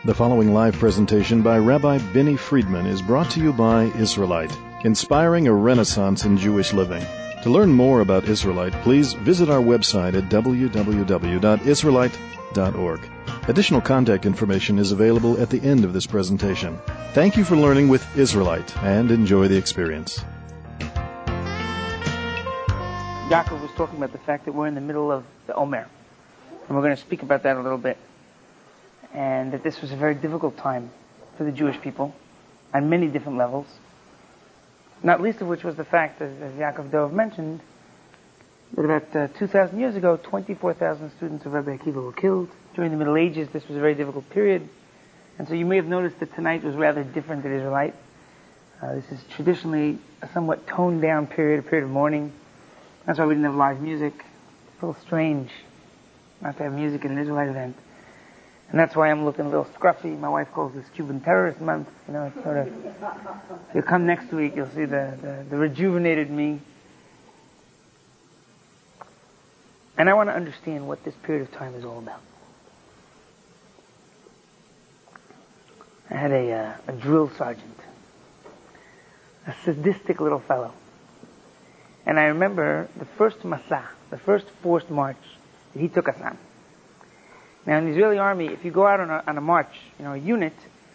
The following live presentation by Rabbi Benny Friedman is brought to you by Israelite, inspiring a renaissance in Jewish living. To learn more about Israelite, please visit our website at www.israelite.org. Additional contact information is available at the end of this presentation. Thank you for learning with Israelite and enjoy the experience. Yaakov was talking about the fact that we're in the middle of the Omer, and we're going to speak about that a little bit. And that this was a very difficult time for the Jewish people on many different levels. Not least of which was the fact, as Yaakov Dov mentioned, that about 2,000 years ago, 24,000 students of Rabbi Akiva were killed. During the Middle Ages, this was a very difficult period. And so you may have noticed that tonight was rather different at Israelite. This is traditionally a somewhat toned down period, a period of mourning. That's why we didn't have live music. It's a little strange not to have music at an Israelite event. And that's why I'm looking a little scruffy. My wife calls this Cuban Terrorist Month. You know, it's sort of... You'll come next week, you'll see the rejuvenated me. And I want to understand what this period of time is all about. I had a drill sergeant, a sadistic little fellow. And I remember the first Masa, the first forced march that he took us on. Now, in the Israeli army, if you go out on a march, a unit,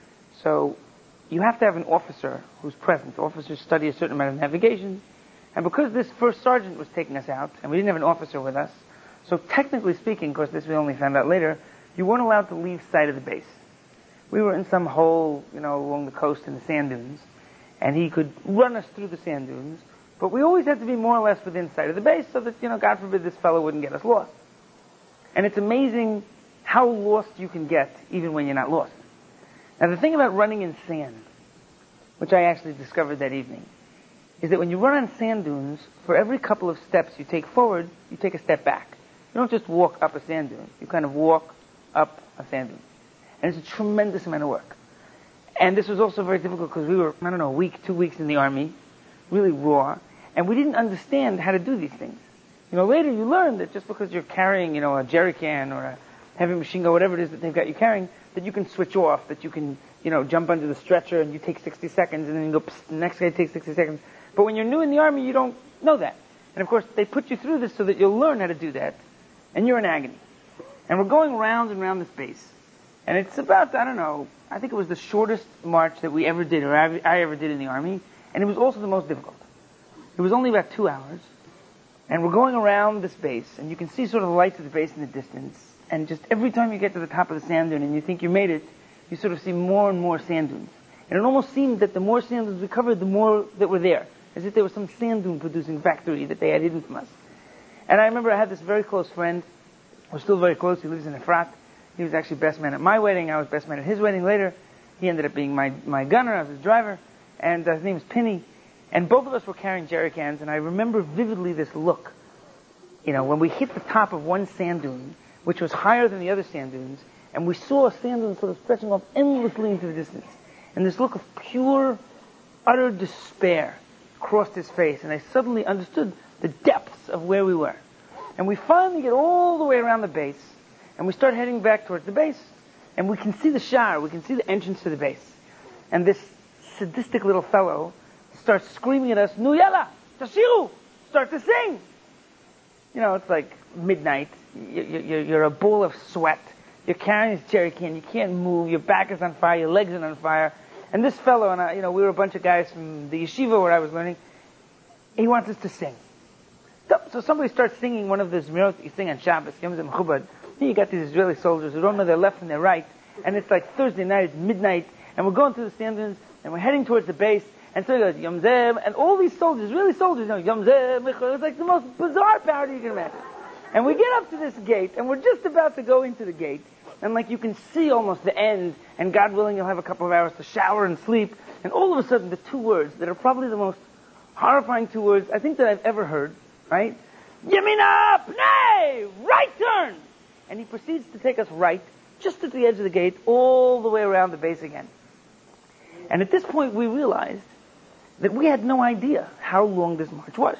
so you have to have an officer who's present. Officers study a certain amount of navigation. And because this first sergeant was taking us out, and we didn't have an officer with us, so technically speaking, of course this we only found out later, you weren't allowed to leave sight of the base. We were in some hole, along the coast in the sand dunes, and he could run us through the sand dunes, but we always had to be more or less within sight of the base so that, God forbid, this fellow wouldn't get us lost. And it's amazing how lost you can get even when you're not lost. Now the thing about running in sand, which I actually discovered that evening, is that when you run on sand dunes, for every couple of steps you take forward, you take a step back. You don't just walk up a sand dune. You kind of walk up a sand dune. And it's a tremendous amount of work. And this was also very difficult because we were, a week, 2 weeks in the army, really raw, and we didn't understand how to do these things. Later you learn that just because you're carrying, a jerry can or a heavy machine gun, whatever it is that they've got you carrying, that you can switch off, that you can, jump under the stretcher and you take 60 seconds and then you go, psst, the next guy takes 60 seconds. But when you're new in the army, you don't know that. And of course, they put you through this so that you'll learn how to do that. And you're in agony. And we're going round and round this base. And it's about, I think it was the shortest march that we ever did, or I ever did in the army. And it was also the most difficult. It was only about 2 hours. And we're going around this base, and you can see sort of the lights of the base in the distance. And just every time you get to the top of the sand dune and you think you made it, you sort of see more and more sand dunes. And it almost seemed that the more sand dunes we covered, the more that were there. As if there was some sand dune producing factory that they had hidden from us. And I remember I had this very close friend. We're still very close. He lives in Efrat. He was actually best man at my wedding. I was best man at his wedding later. He ended up being my gunner. I was his driver. And his name was Penny. And both of us were carrying jerry cans. And I remember vividly this look. When we hit the top of one sand dune, which was higher than the other sand dunes, and we saw a sand dune sort of stretching off endlessly into the distance. And this look of pure, utter despair crossed his face, and I suddenly understood the depths of where we were. And we finally get all the way around the base, and we start heading back towards the base, and we can see the shar, we can see the entrance to the base. And this sadistic little fellow starts screaming at us, Nu yalla, tashiru, start to sing. It's like midnight. You're a ball of sweat. You're carrying this jerry can. You can't move. Your back is on fire. Your legs are on fire. And this fellow and I, we were a bunch of guys from the yeshiva where I was learning. He wants us to sing. So somebody starts singing one of those mirot you sing on Shabbos, Yom Zeh Mechubad. Here you got these Israeli soldiers who don't know their left from their right. And it's like Thursday night, it's midnight. And we're going through the sand dunes. And we're heading towards the base. And so he goes, Yom Zeh, and all these soldiers, Israeli soldiers, Yom Zeh Mechubad. It's like the most bizarre parody you can imagine. And we get up to this gate, and we're just about to go into the gate, and you can see almost the end, and God willing you'll have a couple of hours to shower and sleep, and all of a sudden the 2 words that are probably the most horrifying 2 words I think that I've ever heard, right? Yamina Pnei! Right turn! And he proceeds to take us right, just at the edge of the gate, all the way around the base again. And at this point we realized that we had no idea how long this march was.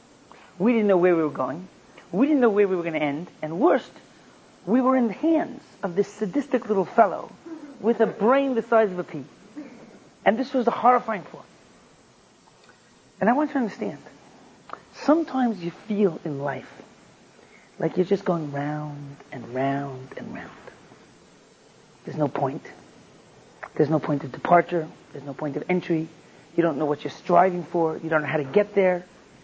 We didn't know where we were going. We didn't know where we were going to end. And worst, we were in the hands of this sadistic little fellow with a brain the size of a pea. And this was a horrifying thought. And I want you to understand, sometimes you feel in life like you're just going round and round and round. There's no point. There's no point of departure. There's no point of entry. You don't know what you're striving for. You don't know how to get there.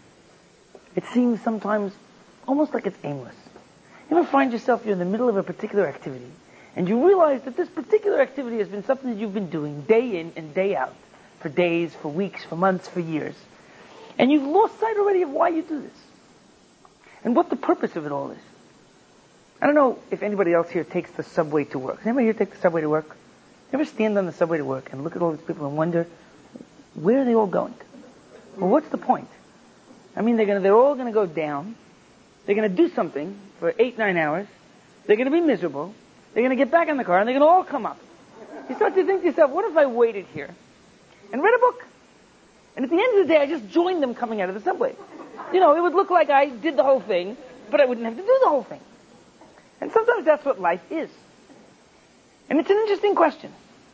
It seems sometimes almost like it's aimless. You ever find yourself, you're in the middle of a particular activity, and you realize that this particular activity has been something that you've been doing day in and day out, for days, for weeks, for months, for years. And you've lost sight already of why you do this. And what the purpose of it all is. I don't know if anybody else here takes the subway to work. Does anybody here take the subway to work? You ever stand on the subway to work and look at all these people and wonder, where are they all going? Well, what's the point? I mean, they're all going to go down. They're going to do something for 8-9 hours. They're going to be miserable. They're going to get back in the car and they're going to all come up. You start to think to yourself, what if I waited here and read a book? And at the end of the day, I just joined them coming out of the subway. You know, it would look like I did the whole thing, but I wouldn't have to do the whole thing. And sometimes that's what life is. And it's an interesting question.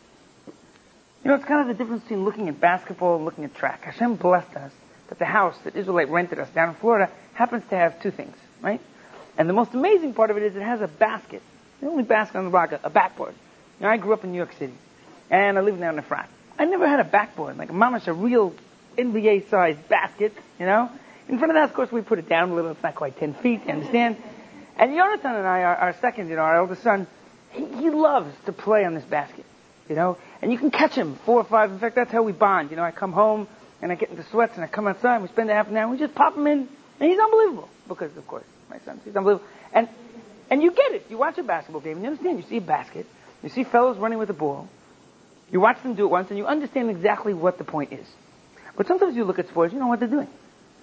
You know, it's kind of the difference between looking at basketball and looking at track. Hashem blessed us that the house that Israelite rented us down in Florida happens to have two things, right? And the most amazing part of it is it has a basket. The only basket on the block, a backboard. You know, I grew up in New York City, and I lived down in Efrat. I never had a backboard, like a mamash, a real NBA-sized basket, you know? In front of that, of course, we put it down a little. It's not quite 10 feet, you understand? And Jonathan and I, our second, you know, our eldest son, he loves to play on this basket, you know? And you can catch him 4 or 5. In fact, that's how we bond. You know, I come home, and I get into sweats, and I come outside, and we spend a half an hour, and we just pop him in, and he's unbelievable. Because, of course, my son, he's unbelievable. And you get it. You watch a basketball game, and you understand. You see a basket. You see fellows running with the ball. You watch them do it once, and you understand exactly what the point is. But sometimes you look at sports, you know what they're doing.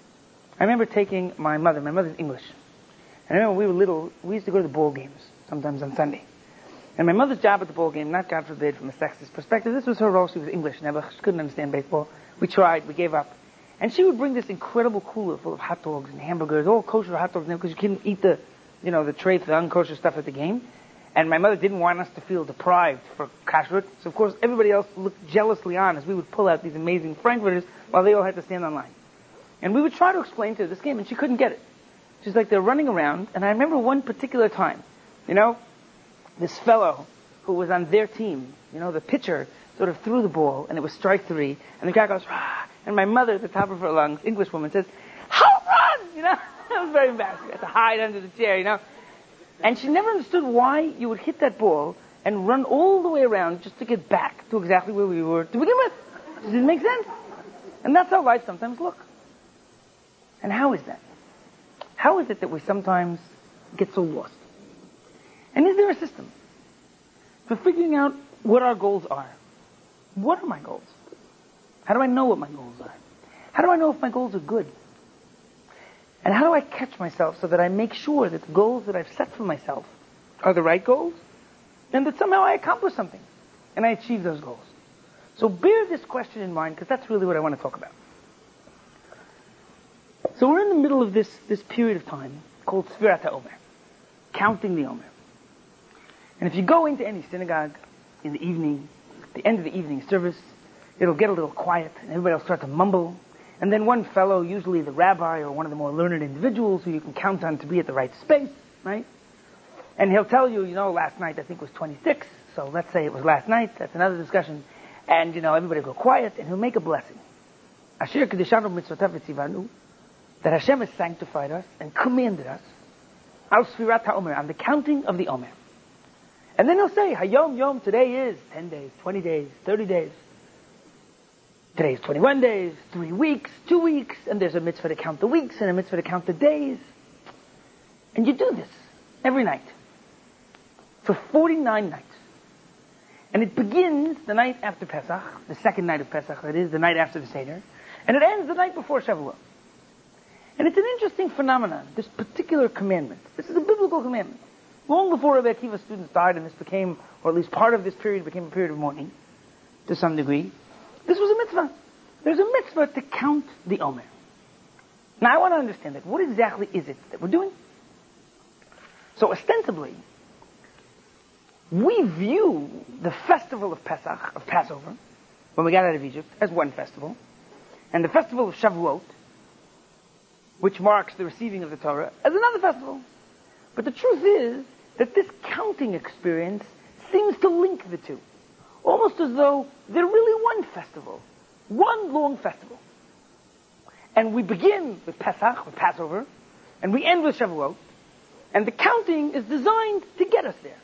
I remember taking my mother's English. And I remember when we were little, we used to go to the ball games, sometimes on Sunday. And my mother's job at the ball game, not God forbid from a sexist perspective, this was her role. She was English, she couldn't understand baseball. We tried, we gave up. And she would bring this incredible cooler full of hot dogs and hamburgers, all kosher hot dogs, because you couldn't eat the tray for the unkosher stuff at the game. And my mother didn't want us to feel deprived for kashrut. So of course everybody else looked jealously on as we would pull out these amazing frankfurters while they all had to stand on line. And we would try to explain to her this game, and she couldn't get it. She's like, they're running around, and I remember one particular time, you know, this fellow who was on their team, you know, the pitcher sort of threw the ball, and it was strike 3, and the guy goes, rah, and my mother at the top of her lungs, English woman, says, home run! You know, that was very embarrassing. I had to hide under the chair, you know. And she never understood why you would hit that ball and run all the way around just to get back to exactly where we were to begin with. It didn't make sense. And that's how life sometimes looks. And how is that? How is it that we sometimes get so lost? And is there a system for figuring out what our goals are? What are my goals? How do I know what my goals are? How do I know if my goals are good? And how do I catch myself so that I make sure that the goals that I've set for myself are the right goals, and that somehow I accomplish something and I achieve those goals? So bear this question in mind, because that's really what I want to talk about. So we're in the middle of this period of time called Sfirat HaOmer, counting the Omer. And if you go into any synagogue in the evening, at the end of the evening service, it'll get a little quiet, and everybody will start to mumble. And then one fellow, usually the rabbi or one of the more learned individuals who you can count on to be at the right space, right? And he'll tell you, you know, last night I think was 26, so let's say it was last night, that's another discussion. And, you know, everybody will go quiet, and he'll make a blessing. Asher kedeshanu mitzvotav v'tzivanu, that Hashem has sanctified us and commanded us, al Sfirat HaOmer, on the counting of the Omer. And then he'll say, Hayom Yom, today is 10 days, 20 days, 30 days. Today is 21 days, 3 weeks, 2 weeks, and there's a mitzvah to count the weeks and a mitzvah to count the days. And you do this every night for 49 nights. And it begins the night after Pesach, the second night of Pesach, that is, the night after the Seder, and it ends the night before Shavuot. And it's an interesting phenomenon, this particular commandment. This is a biblical commandment. Long before Rabbi Akiva's students died, and this became, or at least part of this period became a period of mourning, to some degree, this was a mitzvah. There's a mitzvah to count the Omer. Now I want to understand that. What exactly is it that we're doing? So ostensibly, we view the festival of Pesach, of Passover, when we got out of Egypt, as one festival, and the festival of Shavuot, which marks the receiving of the Torah, as another festival. But the truth is that this counting experience seems to link the two, almost as though they're really one festival, one long festival. And we begin with Pesach, with Passover, and we end with Shavuot, and the counting is designed to get us there.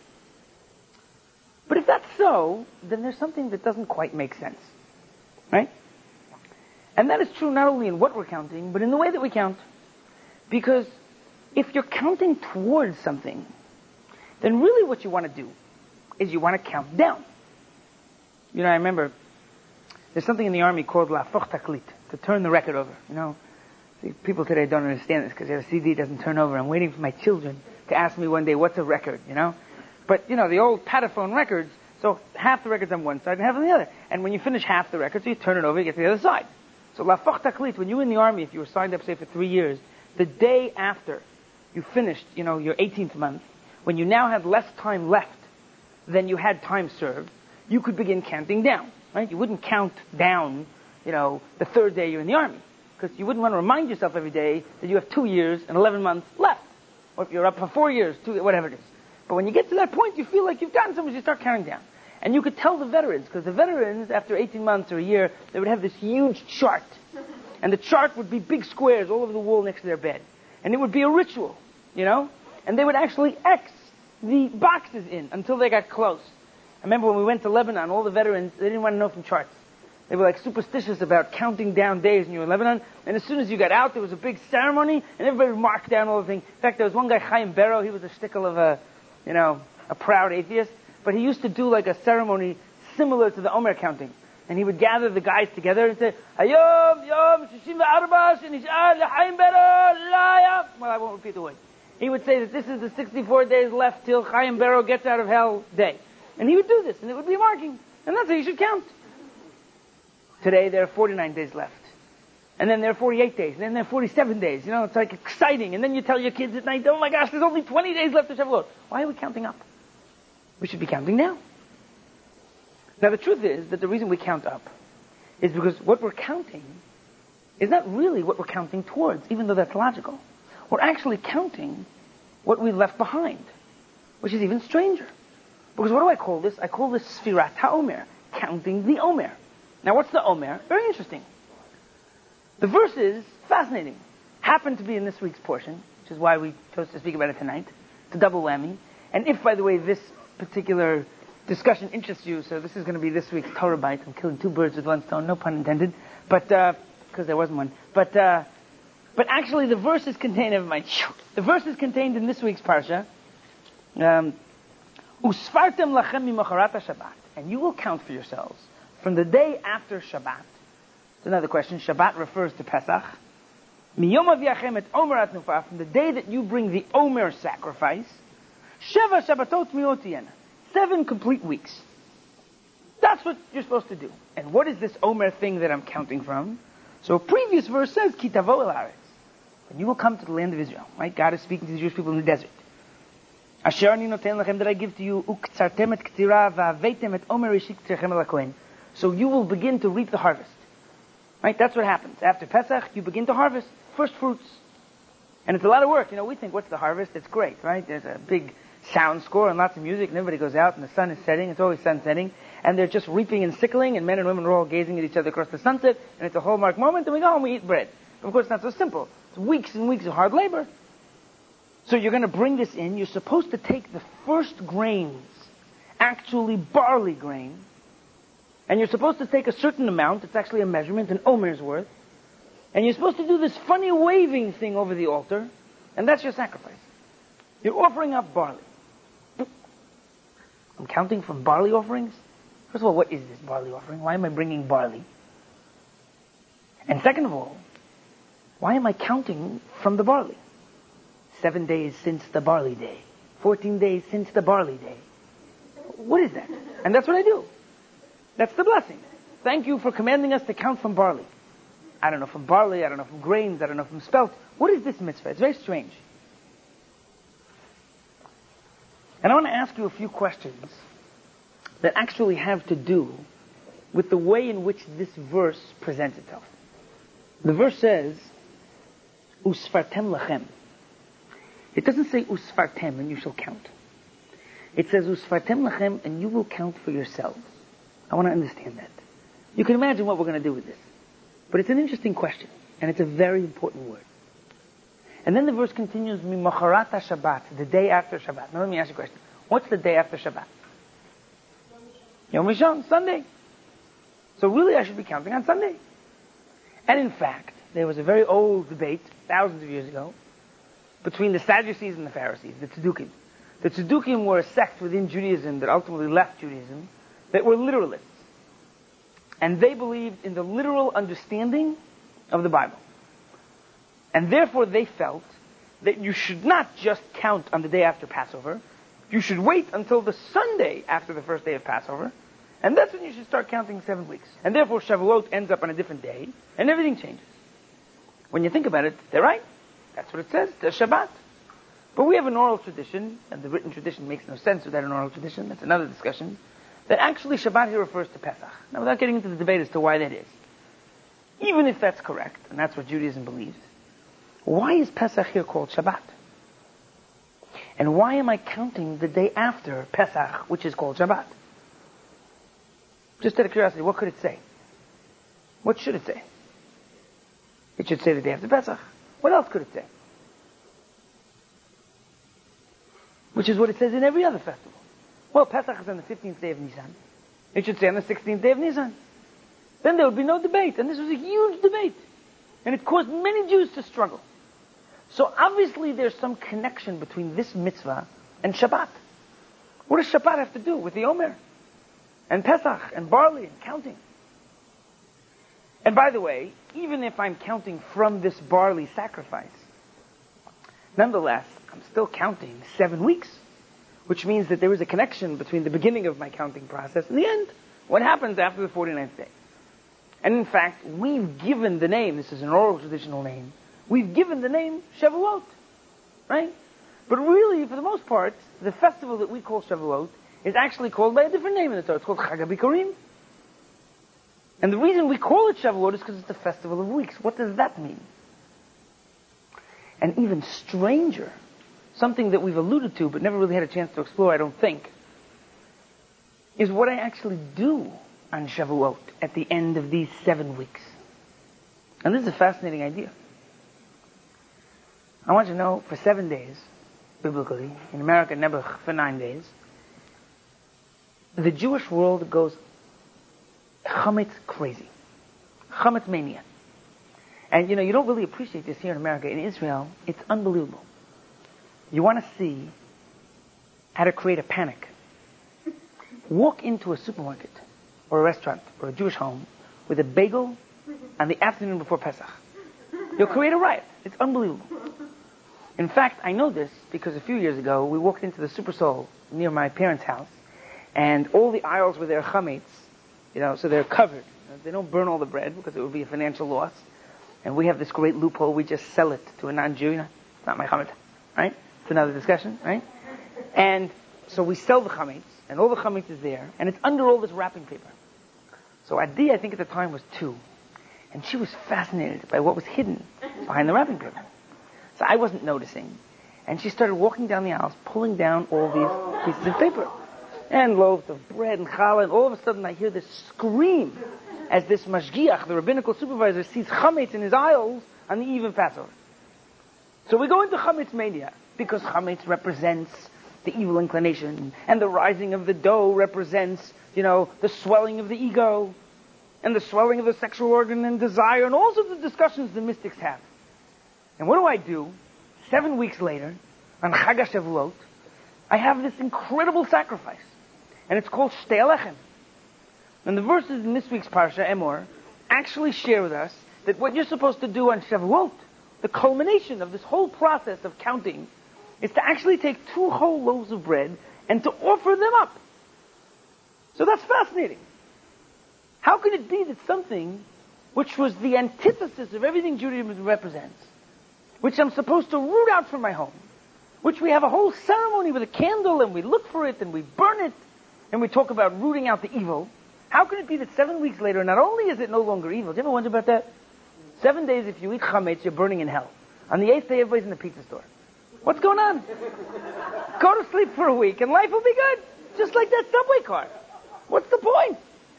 But if that's so, then there's something that doesn't quite make sense, right? And that is true not only in what we're counting, but in the way that we count. Because if you're counting towards something, then really what you want to do is you want to count down. You know, I remember there's something in the army called lafoch taklit, to turn the record over. You know, see, people today don't understand this because their CD doesn't turn over. I'm waiting for my children to ask me one day, what's a record, you know? But, you know, the old Pataphone records, so half the record's on one side and half on the other. And when you finish half the record, so you turn it over, you get to the other side. So lafoch taklit, when you were in the army, if you were signed up, say, for 3 years, the day after you finished, you know, your 18th month, when you now had less time left than you had time served, you could begin counting down, right? You wouldn't count down, you know, the third day you're in the army, because you wouldn't want to remind yourself every day that you have 2 years and 11 months left. Or if you're up for 4 years, whatever it is. But when you get to that point, you feel like you've gotten so much, you start counting down. And you could tell the veterans, because the veterans, after 18 months or a year, they would have this huge chart. And the chart would be big squares all over the wall next to their bed. And it would be a ritual, you know? And they would actually X the boxes in until they got close. I remember when we went to Lebanon, all the veterans, they didn't want to know from charts. They were like superstitious about counting down days when you were in Lebanon. And as soon as you got out, there was a big ceremony, and everybody would mark down all the things. In fact, there was one guy, Chaim Barrow, he was a shtickle of a proud atheist. But he used to do like a ceremony similar to the Omer counting. And he would gather the guys together and say, Hayom, Yom, Shishim v'Arba, Shenish'ar, L'Chaim Barrow, L'Ayam. Well, I won't repeat the word. He would say that this is the 64 days left till Chaim Barrow gets out of hell day. And he would do this, and it would be marking. And that's how you should count. Today, there are 49 days left. And then there are 48 days. And then there are 47 days. You know, it's like exciting. And then you tell your kids at night, oh my gosh, there's only 20 days left to Shavuot. Why are we counting up? We should be counting down. Now, the truth is that the reason we count up is because what we're counting is not really what we're counting towards, even though that's logical. We're actually counting what we left behind, which is even stranger. Because what do I call this? I call this Sfirat HaOmer, counting the Omer. Now, what's the Omer? Very interesting. The verses, fascinating, happen to be in this week's portion, which is why we chose to speak about it tonight. It's a double whammy. And if, by the way, this particular discussion interests you, so this is going to be this week's Torah Bite. I'm killing two birds with one stone, no pun intended, but because there wasn't one. But actually, the verses contained. Never mind. The verses contained in this week's parsha. Usfartem lachem mimacharat Shabbat, and you will count for yourselves from the day after Shabbat. It's another question. Shabbat refers to Pesach. Miyom aviachem et Omer atnufa, from the day that you bring the Omer sacrifice. Sheva Shabbatot miotien, 7 complete weeks. That's what you're supposed to do. And what is this Omer thing that I'm counting from? So a previous verse says, Ki tavo el haaretz, and you will come to the land of Israel. Right? God is speaking to the Jewish people in the desert. Asher ani noten lachem, that I give to you, uktzartem et ktira va'aveitem et Omer ishik tzechem el hakohen. So you will begin to reap the harvest. Right? That's what happens. After Pesach, you begin to harvest first fruits. And it's a lot of work. You know, we think, what's the harvest? It's great, right? There's a big sound score and lots of music, and everybody goes out, and the sun is setting. It's always sun setting. And they're just reaping and sickling, and men and women are all gazing at each other across the sunset, and it's a hallmark moment, and we go home, we eat bread. Of course, it's not so simple. It's weeks and weeks of hard labor. So you're going to bring this in. You're supposed to take the first grains, actually barley grain, and you're supposed to take a certain amount. It's actually a measurement, an omer's worth. And you're supposed to do this funny waving thing over the altar, and that's your sacrifice. You're offering up barley. I'm counting from barley offerings. First of all, what is this barley offering? Why am I bringing barley? And second of all, why am I counting from the barley? 7 days since the barley day. 14 days since the barley day. What is that? And that's what I do. That's the blessing. Thank you for commanding us to count from barley. I don't know from barley, I don't know from grains, I don't know from spelt. What is this mitzvah? It's very strange. And I want to ask you a few questions that actually have to do with the way in which this verse presents itself. The verse says, Usfartem lachem. It doesn't say Usfartem, and you shall count. It says Usfartem lachem, and you will count for yourselves. I want to understand that. You can imagine what we're going to do with this. But it's an interesting question, and it's a very important word. And then the verse continues, Mimacharata Shabbat, the day after Shabbat. Now let me ask you a question. What's the day after Shabbat? Yom Rishon, Sunday. So really I should be counting on Sunday. And in fact, there was a very old debate, thousands of years ago, between the Sadducees and the Pharisees, the Tzaddukim. The Tzaddukim were a sect within Judaism that ultimately left Judaism, that were literalists. And they believed in the literal understanding of the Bible. And therefore they felt that you should not just count on the day after Passover. You should wait until the Sunday after the first day of Passover. And that's when you should start counting 7 weeks. And therefore Shavuot ends up on a different day. And everything changes. When you think about it, they're right. That's what it says. It's Shabbat. But we have an oral tradition, and the written tradition makes no sense without an oral tradition. That's another discussion. That actually Shabbat here refers to Pesach. Now without getting into the debate as to why that is. Even if that's correct, and that's what Judaism believes, why is Pesach here called Shabbat? And why am I counting the day after Pesach, which is called Shabbat? Just out of curiosity, what could it say? What should it say? It should say the day after Pesach. What else could it say? Which is what it says in every other festival. Well, Pesach is on the 15th day of Nisan. It should say on the 16th day of Nisan. Then there would be no debate. And this was a huge debate. And it caused many Jews to struggle. So obviously there's some connection between this mitzvah and Shabbat. What does Shabbat have to do with the Omer? And Pesach, and barley, and counting? And by the way, even if I'm counting from this barley sacrifice, nonetheless, I'm still counting 7 weeks. Which means that there is a connection between the beginning of my counting process and the end. What happens after the 49th day? And in fact, we've given the name, this is an oral traditional name, we've given the name Shavuot. Right? But really, for the most part, the festival that we call Shavuot is actually called by a different name in the Torah. It's called Chag HaBikurim. And the reason we call it Shavuot is because it's the festival of weeks. What does that mean? And even stranger, something that we've alluded to but never really had a chance to explore, I don't think, is what I actually do on Shavuot at the end of these 7 weeks. And this is a fascinating idea. I want you to know, for 7 days, biblically, in America, Nebuch, for 9 days, the Jewish world goes chametz crazy. Chametz mania. And you don't really appreciate this here in America. In Israel, it's unbelievable. You want to see how to create a panic. Walk into a supermarket or a restaurant or a Jewish home with a bagel on the afternoon before Pesach. You'll create a riot. It's unbelievable. In fact, I know this because a few years ago we walked into the Super Soul near my parents' house, and all the aisles were their chametz, so they're covered. They don't burn all the bread because it would be a financial loss. And we have this great loophole. We just sell it to a non-Jew. It's not my chametz, right? It's another discussion, right? And so we sell the chametz, and all the chametz is there, and it's under all this wrapping paper. So Adi, I think at the time, was 2. And she was fascinated by what was hidden behind the wrapping paper. So I wasn't noticing. And she started walking down the aisles, pulling down all these pieces of paper. And loaves of bread and challah, and all of a sudden I hear this scream as this mashgiach, the rabbinical supervisor, sees chametz in his aisles on the eve of Passover. So we go into chametz mania, because chametz represents the evil inclination, and the rising of the dough represents, the swelling of the ego, and the swelling of the sexual organ and desire, and all sorts of discussions the mystics have. And what do? 7 weeks later, on Chag HaShavuot, I have this incredible sacrifice. And it's called Shtei Alechem. And the verses in this week's Parsha, Emor, actually share with us that what you're supposed to do on Shavuot, the culmination of this whole process of counting, is to actually take 2 whole loaves of bread and to offer them up. So that's fascinating. How can it be that something which was the antithesis of everything Judaism represents, which I'm supposed to root out from my home, which we have a whole ceremony with a candle, and we look for it, and we burn it, and we talk about rooting out the evil. How can it be that 7 weeks later, not only is it no longer evil, do you ever wonder about that? 7 days, if you eat chametz, you're burning in hell. On the 8th day, everybody's in the pizza store. What's going on? Go to sleep for a week, and life will be good. Just like that subway car. What's the point?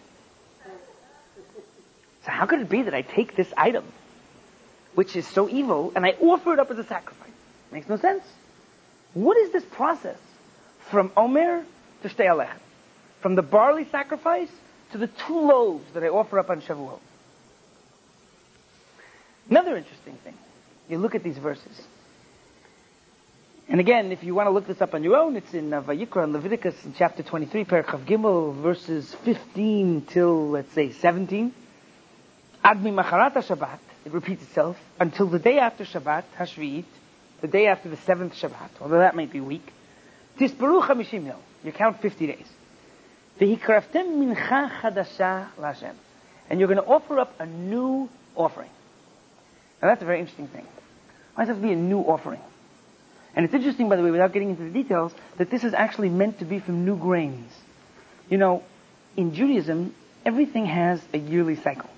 So how could it be that I take this item, which is so evil, and I offer it up as a sacrifice? Makes no sense. What is this process from Omer to Shtei Alechem? From the barley sacrifice to the 2 loaves that I offer up on Shavuot. Another interesting thing. You look at these verses. And again, if you want to look this up on your own, it's in Vayikra and Leviticus in chapter 23, Perek Chav Gimel, verses 15 till, let's say, 17. Ad mimacharat Shabbat, it repeats itself, until the day after Shabbat, Hashvi'it, the day after the 7th Shabbat, although that might be weak. Tisperu 50 yom, you count 50 days. V'hikraftem mincha chadasha l'Hashem. And you're going to offer up a new offering. Now that's a very interesting thing. Why does it have to be a new offering? And it's interesting, by the way, without getting into the details, that this is actually meant to be from new grains. You know, in Judaism, everything has a yearly cycle.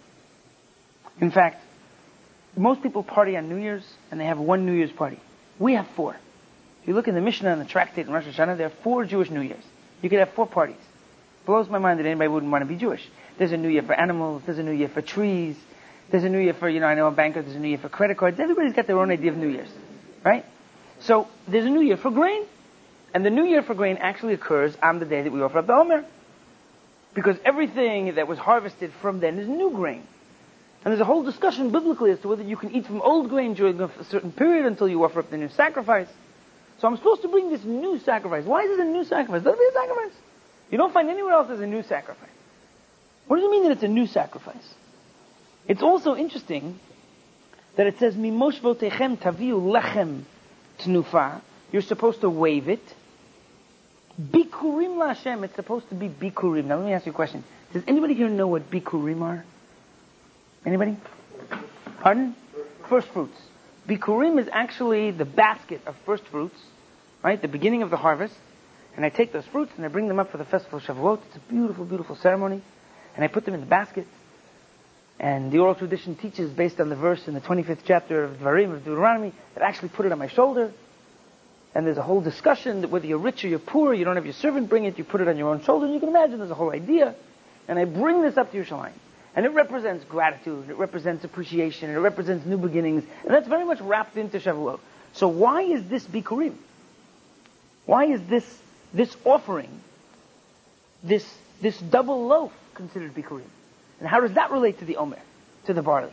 In fact, most people party on New Year's, and they have one New Year's party. We have 4. If you look in the Mishnah and the Tractate in Rosh Hashanah, there are 4 Jewish New Years. You could have 4 parties. Blows my mind that anybody wouldn't want to be Jewish. There's a New Year for animals, there's a New Year for trees, there's a New Year for, I know a banker, there's a New Year for credit cards. Everybody's got their own idea of New Year's, right? So, there's a New Year for grain. And the New Year for grain actually occurs on the day that we offer up the Omer. Because everything that was harvested from then is new grain. And there's a whole discussion biblically as to whether you can eat from old grain during a certain period until you offer up the new sacrifice. So I'm supposed to bring this new sacrifice. Why is it a new sacrifice? Doesn't it be a sacrifice? You don't find anywhere else as a new sacrifice. What does it mean that it's a new sacrifice? It's also interesting that it says, Mimosh votechem taviu lechem tnufa. You're supposed to wave it. Bikurim laHashem. It's supposed to be bikurim. Now let me ask you a question. Does anybody here know what bikurim are? Anybody? Pardon? First fruits. Bikurim is actually the basket of first fruits, right? The beginning of the harvest. And I take those fruits and I bring them up for the festival of Shavuot. It's a beautiful, beautiful ceremony. And I put them in the basket. And the oral tradition teaches, based on the verse in the 25th chapter of Dvarim of Deuteronomy, that I actually put it on my shoulder. And there's a whole discussion that whether you're rich or you're poor, you don't have your servant bring it, you put it on your own shoulder. And you can imagine there's a whole idea. And I bring this up to Yerushalayim. And it represents gratitude, it represents appreciation, it represents new beginnings. And that's very much wrapped into Shavuot. So why is this Bikurim? Why is this offering, this double loaf considered Bikurim? And how does that relate to the Omer, to the barley?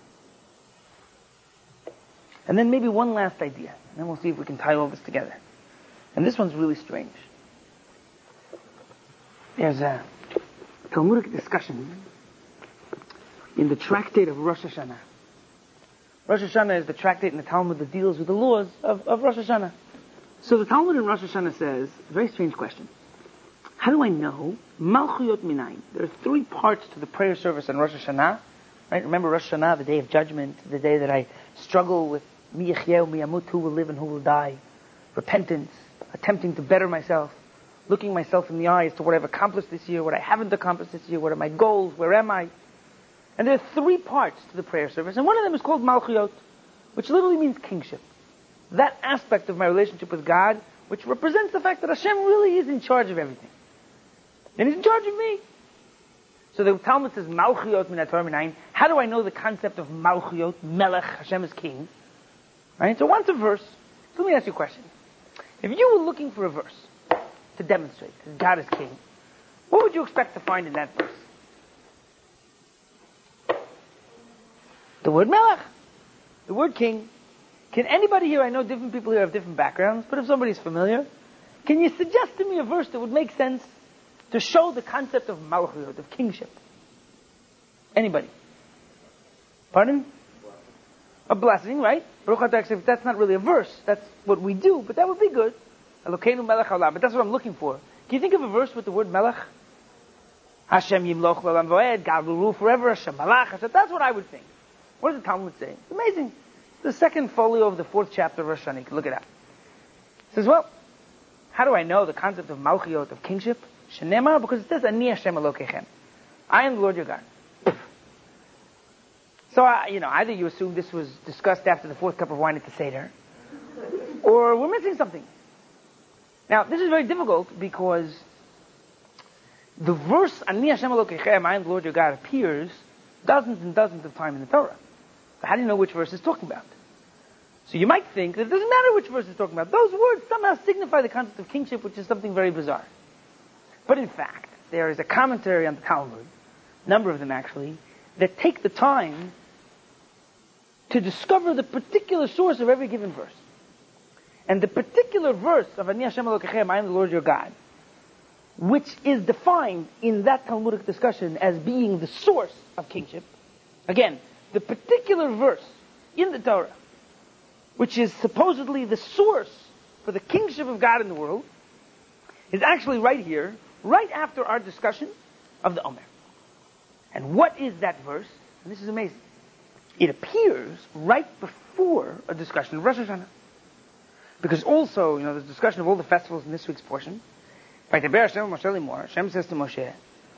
And then maybe one last idea. And then we'll see if we can tie all this together. And this one's really strange. There's a Talmudic discussion in the tractate of Rosh Hashanah. Rosh Hashanah is the tractate in the Talmud that deals with the laws of Rosh Hashanah. So the Talmud in Rosh Hashanah says, a very strange question. How do I know? Malchuyot minayin. There are 3 parts to the prayer service in Rosh Hashanah. Right? Remember Rosh Hashanah, the day of judgment, the day that I struggle with mi yechyeh, mi yamut, who will live and who will die. Repentance, attempting to better myself, looking myself in the eye as to what I've accomplished this year, what I haven't accomplished this year, what are my goals, where am I? And there are 3 parts to the prayer service, and one of them is called Malchuyot, which literally means kingship. That aspect of my relationship with God, which represents the fact that Hashem really is in charge of everything. And He's in charge of me. So the Talmud says, Malchuyot min haTorah minayin. How do I know the concept of Malchuyot? Melech, Hashem is king. Right? So once a verse. So let me ask you a question. If you were looking for a verse to demonstrate that God is king, what would you expect to find in that verse? The word Melech. The word king. Can anybody here, I know different people here have different backgrounds, but if somebody's familiar, can you suggest to me a verse that would make sense to show the concept of Malchuyot, of kingship? Anybody? Pardon? A blessing, right? Baruch atah Hashem. That's not really a verse. That's what we do, but that would be good. Elokeinu melech haolam. But that's what I'm looking for. Can you think of a verse with the word Melech? Hashem yimloch l'olam v'oed. God will rule forever. Hashem malach. That's what I would think. What does the Talmud say? It's amazing. The second folio of the 4th chapter of Rosh Hashanah. You can look it up. Says, well, how do I know the concept of Malchiot, of kingship? Shenemar, because it says, Ani Hashem Elokechem. I am the Lord your God. So, either you assume this was discussed after the fourth cup of wine at the Seder, or we're missing something. Now, this is very difficult because the verse, Ani Hashem Elokechem, I am the Lord your God, appears dozens and dozens of times in the Torah. So how do you know which verse it's talking about? So you might think that it doesn't matter which verse it's talking about. Those words somehow signify the concept of kingship, which is something very bizarre. But in fact, there is a commentary on the Talmud, a number of them actually, that take the time to discover the particular source of every given verse. And the particular verse of Ani Hashem Elokechem, I am the Lord your God, which is defined in that Talmudic discussion as being the source of kingship. Again, the particular verse in the Torah, which is supposedly the source for the kingship of God in the world, is actually right here, right after our discussion of the Omer. And what is that verse? And this is amazing. It appears right before a discussion of Rosh Hashanah. Because also, there's a discussion of all the festivals in this week's portion. Right, Hashem says to Moshe,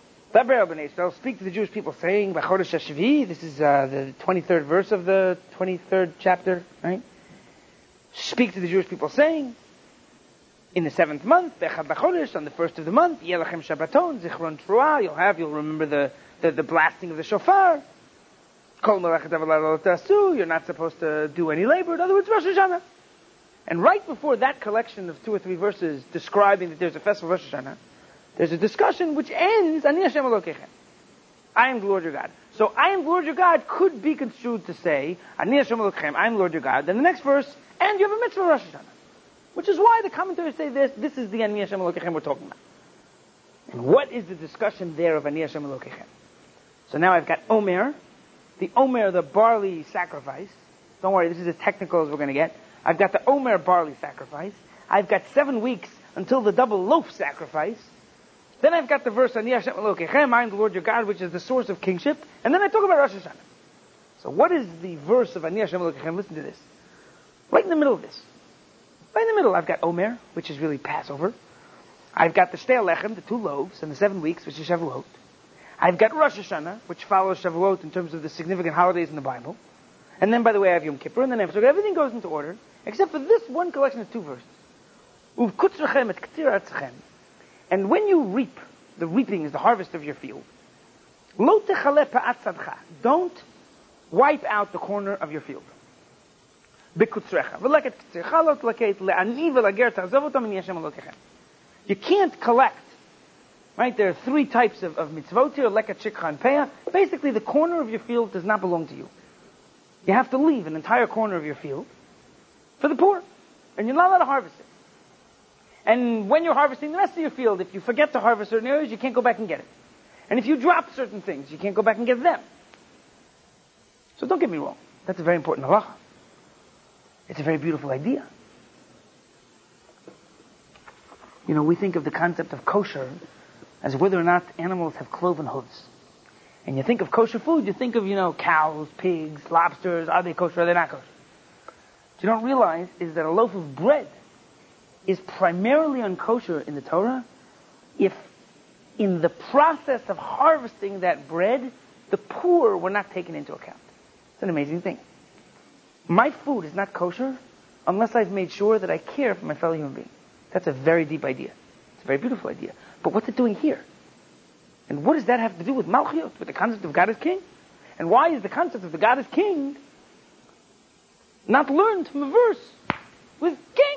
speak to the Jewish people, saying, B'chodesh HaShvi, this is the 23rd verse of the 23rd chapter, right? Speak to the Jewish people, saying, in the 7th month, B'echad B'chodesh, on the 1st of the month, Yeh Lachem Shabbaton, Zichron Truah, you'll remember the blasting of the shofar. Kol Melachet Avodah Lo Ta'asu, you're not supposed to do any labor. In other words, Rosh Hashanah. And right before that collection of 2 or 3 verses describing that there's a festival of Rosh Hashanah, there's a discussion which ends, Ani Hashem Elokechem. I am the Lord your God. So, I am the Lord your God could be construed to say, Ani Hashem Elokechem, I am the Lord your God. Then the next verse, and you have a mitzvah of Rosh Hashanah. Which is why the commentators say this is the Ani Hashem Elokechem we're talking about. And what is the discussion there of Ani Hashem Elokechem? So now I've got Omer, the barley sacrifice. Don't worry, this is as technical as we're going to get. I've got the Omer barley sacrifice. I've got 7 weeks until the double loaf sacrifice. Then I've got the verse, Ani Hashem Elokechem, I am the Lord your God, which is the source of kingship. And then I talk about Rosh Hashanah. So what is the verse of Ani Hashem Elokechem? Listen to this. Right in the middle of this. Right in the middle, I've got Omer, which is really Passover. I've got the Shtei Lechem, the 2 loaves, and the 7 weeks, which is Shavuot. I've got Rosh Hashanah, which follows Shavuot in terms of the significant holidays in the Bible. And then, by the way, I have Yom Kippur, and then after everything goes into order, except for this one collection of 2 verses. Uv kutzrechem et k'tzir atzechem. And when you reap, the reaping is the harvest of your field. Lo techale pa'at tzadcha. Don't wipe out the corner of your field. B'kutzrecha. V'leket k'tzircha lo t'laket le'ani v'lager ta'azav otam Ani Hashem Elokechem. You can't collect. Right? There are 3 types of mitzvot here, leket, shikha, and peah. Basically, the corner of your field does not belong to you. You have to leave an entire corner of your field for the poor. And you're not allowed to harvest it. And when you're harvesting the rest of your field, if you forget to harvest certain areas, you can't go back and get it. And if you drop certain things, you can't go back and get them. So don't get me wrong. That's a very important halacha. It's a very beautiful idea. We think of the concept of kosher as whether or not animals have cloven hooves. And you think of kosher food, you think of, cows, pigs, lobsters, are they kosher, are they not kosher? What you don't realize is that a loaf of bread is primarily unkosher in the Torah if in the process of harvesting that bread, the poor were not taken into account. It's an amazing thing. My food is not kosher unless I've made sure that I care for my fellow human being. That's a very deep idea. It's a very beautiful idea. But what's it doing here? And what does that have to do with Malchiot, with the concept of God as King? And why is the concept of the God as King not learned from a verse with King?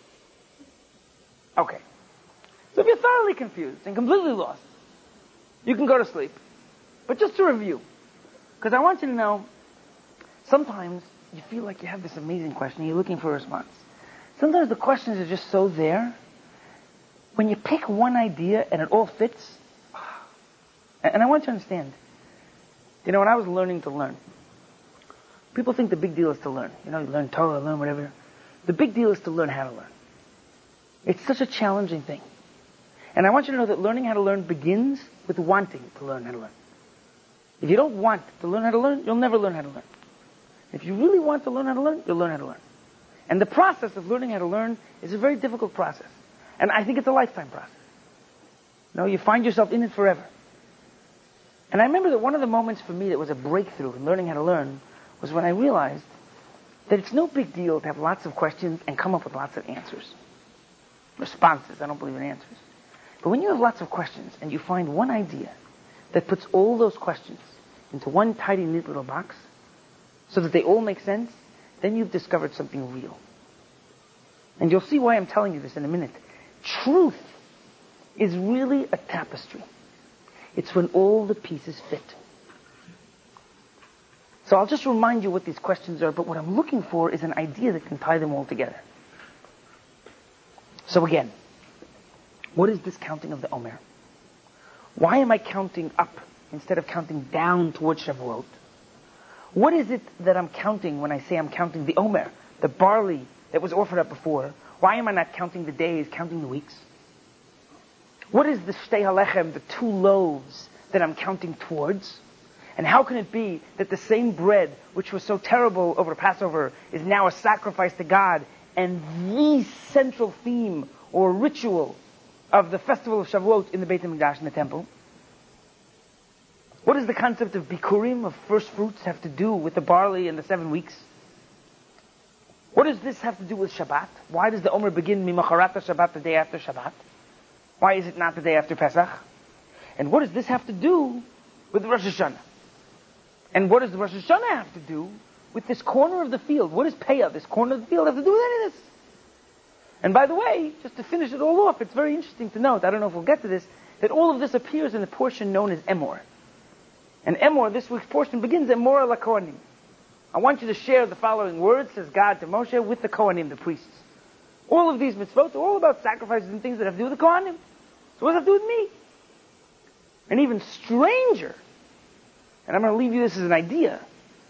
Okay. So if you're thoroughly confused and completely lost, you can go to sleep. But just to review, because I want you to know, sometimes you feel like you have this amazing question and you're looking for a response. Sometimes the questions are just so there. When you pick one idea and it all fits, and I want you to understand, when I was learning to learn, people think the big deal is to learn. You learn Torah, learn whatever. The big deal is to learn how to learn. It's such a challenging thing. And I want you to know that learning how to learn begins with wanting to learn how to learn. If you don't want to learn how to learn, you'll never learn how to learn. If you really want to learn how to learn, you'll learn how to learn. And the process of learning how to learn is a very difficult process. And I think it's a lifetime process. You find yourself in it forever. And I remember that one of the moments for me that was a breakthrough in learning how to learn was when I realized that it's no big deal to have lots of questions and come up with lots of answers. Responses, I don't believe in answers. But when you have lots of questions and you find one idea that puts all those questions into one tidy, neat little box so that they all make sense, then you've discovered something real. And you'll see why I'm telling you this in a minute. Truth is really a tapestry. It's when all the pieces fit. So I'll just remind you what these questions are, but what I'm looking for is an idea that can tie them all together. So again, what is this counting of the Omer? Why am I counting up instead of counting down towards Shavuot? What is it that I'm counting when I say I'm counting the Omer, the barley that was offered up before? Why am I not counting the days, counting the weeks? What is the shtei halechem, the 2 loaves that I'm counting towards? And how can it be that the same bread, which was so terrible over Passover, is now a sacrifice to God and the central theme or ritual of the festival of Shavuot in the Beit HaMikdash in the temple? What does the concept of bikurim, of first fruits, have to do with the barley and the 7 weeks? What does this have to do with Shabbat? Why does the Omer begin Mimacharata Shabbat, the day after Shabbat? Why is it not the day after Pesach? And what does this have to do with Rosh Hashanah? And what does the Rosh Hashanah have to do with this corner of the field? What does Peah, this corner of the field, have to do with any of this? And by the way, just to finish it all off, it's very interesting to note, I don't know if we'll get to this, that all of this appears in the portion known as Emor. And Emor, this week's portion, begins Emor ala Kohanim. I want you to share the following words, says God to Moshe, with the Kohanim, the priests. All of these mitzvot are all about sacrifices and things that have to do with the Kohanim. So what does that have to do with me? And even stranger, and I'm going to leave you this as an idea.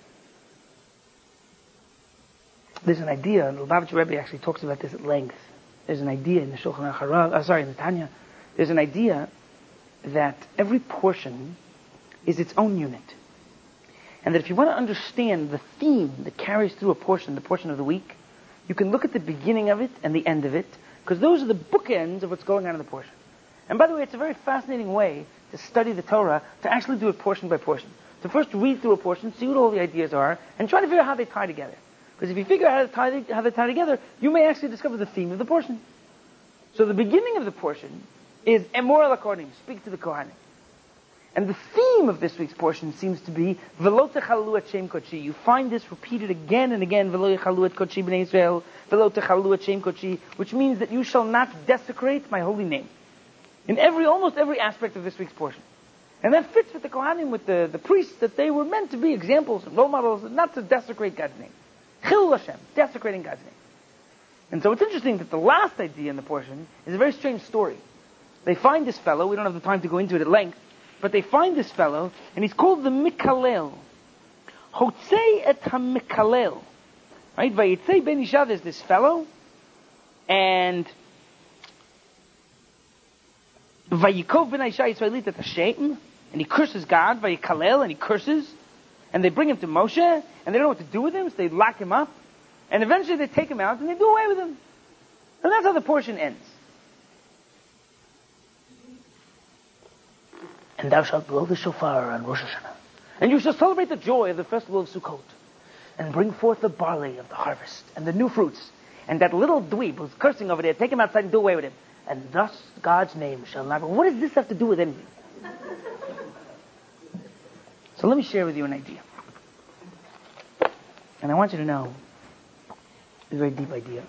There's an idea, and Lubavitcher Rebbe actually talks about this at length. There's an idea in the Shulchan Aruch, in the Tanya. There's an idea that every portion is its own unit. And that if you want to understand the theme that carries through a portion, the portion of the week, you can look at the beginning of it and the end of it, because those are the bookends of what's going on in the portion. And by the way, it's a very fascinating way to study the Torah, to actually do it portion by portion. To first read through a portion, see what all the ideas are, and try to figure out how they tie together. Because if you figure out how they tie together, you may actually discover the theme of the portion. So the beginning of the portion is Emor ala Kohanim, speak to the Kohanim. And the theme of this week's portion seems to be V'lo techalu et Shem Kodeshi. You find this repeated again and again, V'lo techalu et Kodeshi b'nei Israel, V'lo techalu et Shem Kodeshi, which means that you shall not desecrate my holy name. In almost every aspect of this week's portion. And that fits with the Kohanim, with the priests, that they were meant to be examples and role models, not to desecrate God's name. Chilul Hashem, desecrating God's name. And so it's interesting that the last idea in the portion is a very strange story. They find this fellow, we don't have the time to go into it at length, but they find this fellow, and he's called the Mikalel. Hotzei et ha-Mikalel. Right? Vayitzei ben Isha, there's this fellow, and Vayikov ben Isha Yisraelit et Hashem, and he curses God, Vayikalel, and he curses, and they bring him to Moshe, and they don't know what to do with him, so they lock him up, and eventually they take him out, and they do away with him. And that's how the portion ends. And thou shalt blow the shofar on Rosh Hashanah. And you shall celebrate the joy of the festival of Sukkot. And bring forth the barley of the harvest and the new fruits. And that little dweeb who's cursing over there, take him outside and do away with him. And thus God's name shall not go. What does this have to do with anything? So let me share with you an idea. And I want you to know, it's a very deep idea.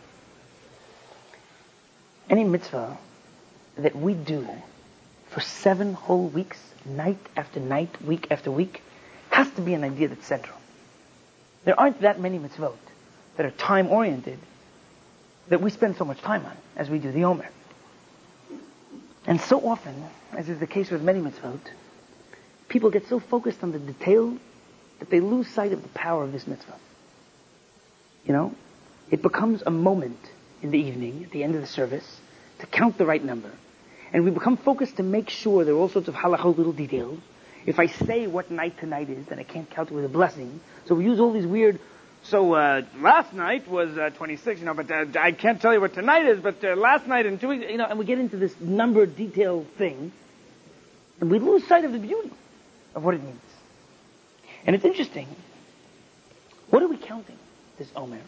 Any mitzvah that we do for 7 whole weeks, night after night, week after week, has to be an idea that's central. There aren't that many mitzvot that are time-oriented that we spend so much time on as we do the Omer. And so often, as is the case with many mitzvot, people get so focused on the detail that they lose sight of the power of this mitzvah. You know, it becomes a moment in the evening, at the end of the service, to count the right number. And we become focused to make sure there are all sorts of halachot little details. If I say what night tonight is, then I can't count it with a blessing. So we use all these weird So last night was 26, but I can't tell you what tonight is, but last night in 2 weeks, and we get into this number detail thing, and we lose sight of the beauty of what it means. And it's interesting. What are we counting, this Omer?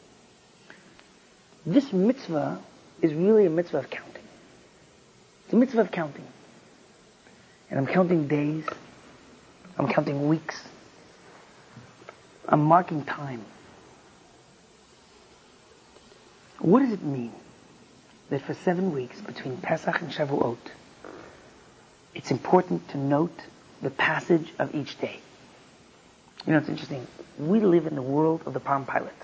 This mitzvah is really a mitzvah of counting. It's a mitzvah of counting. And I'm counting days. I'm counting weeks. I'm marking time. What does it mean that for 7 weeks between Pesach and Shavuot, it's important to note the passage of each day? It's interesting. We live in the world of the Palm Pilot.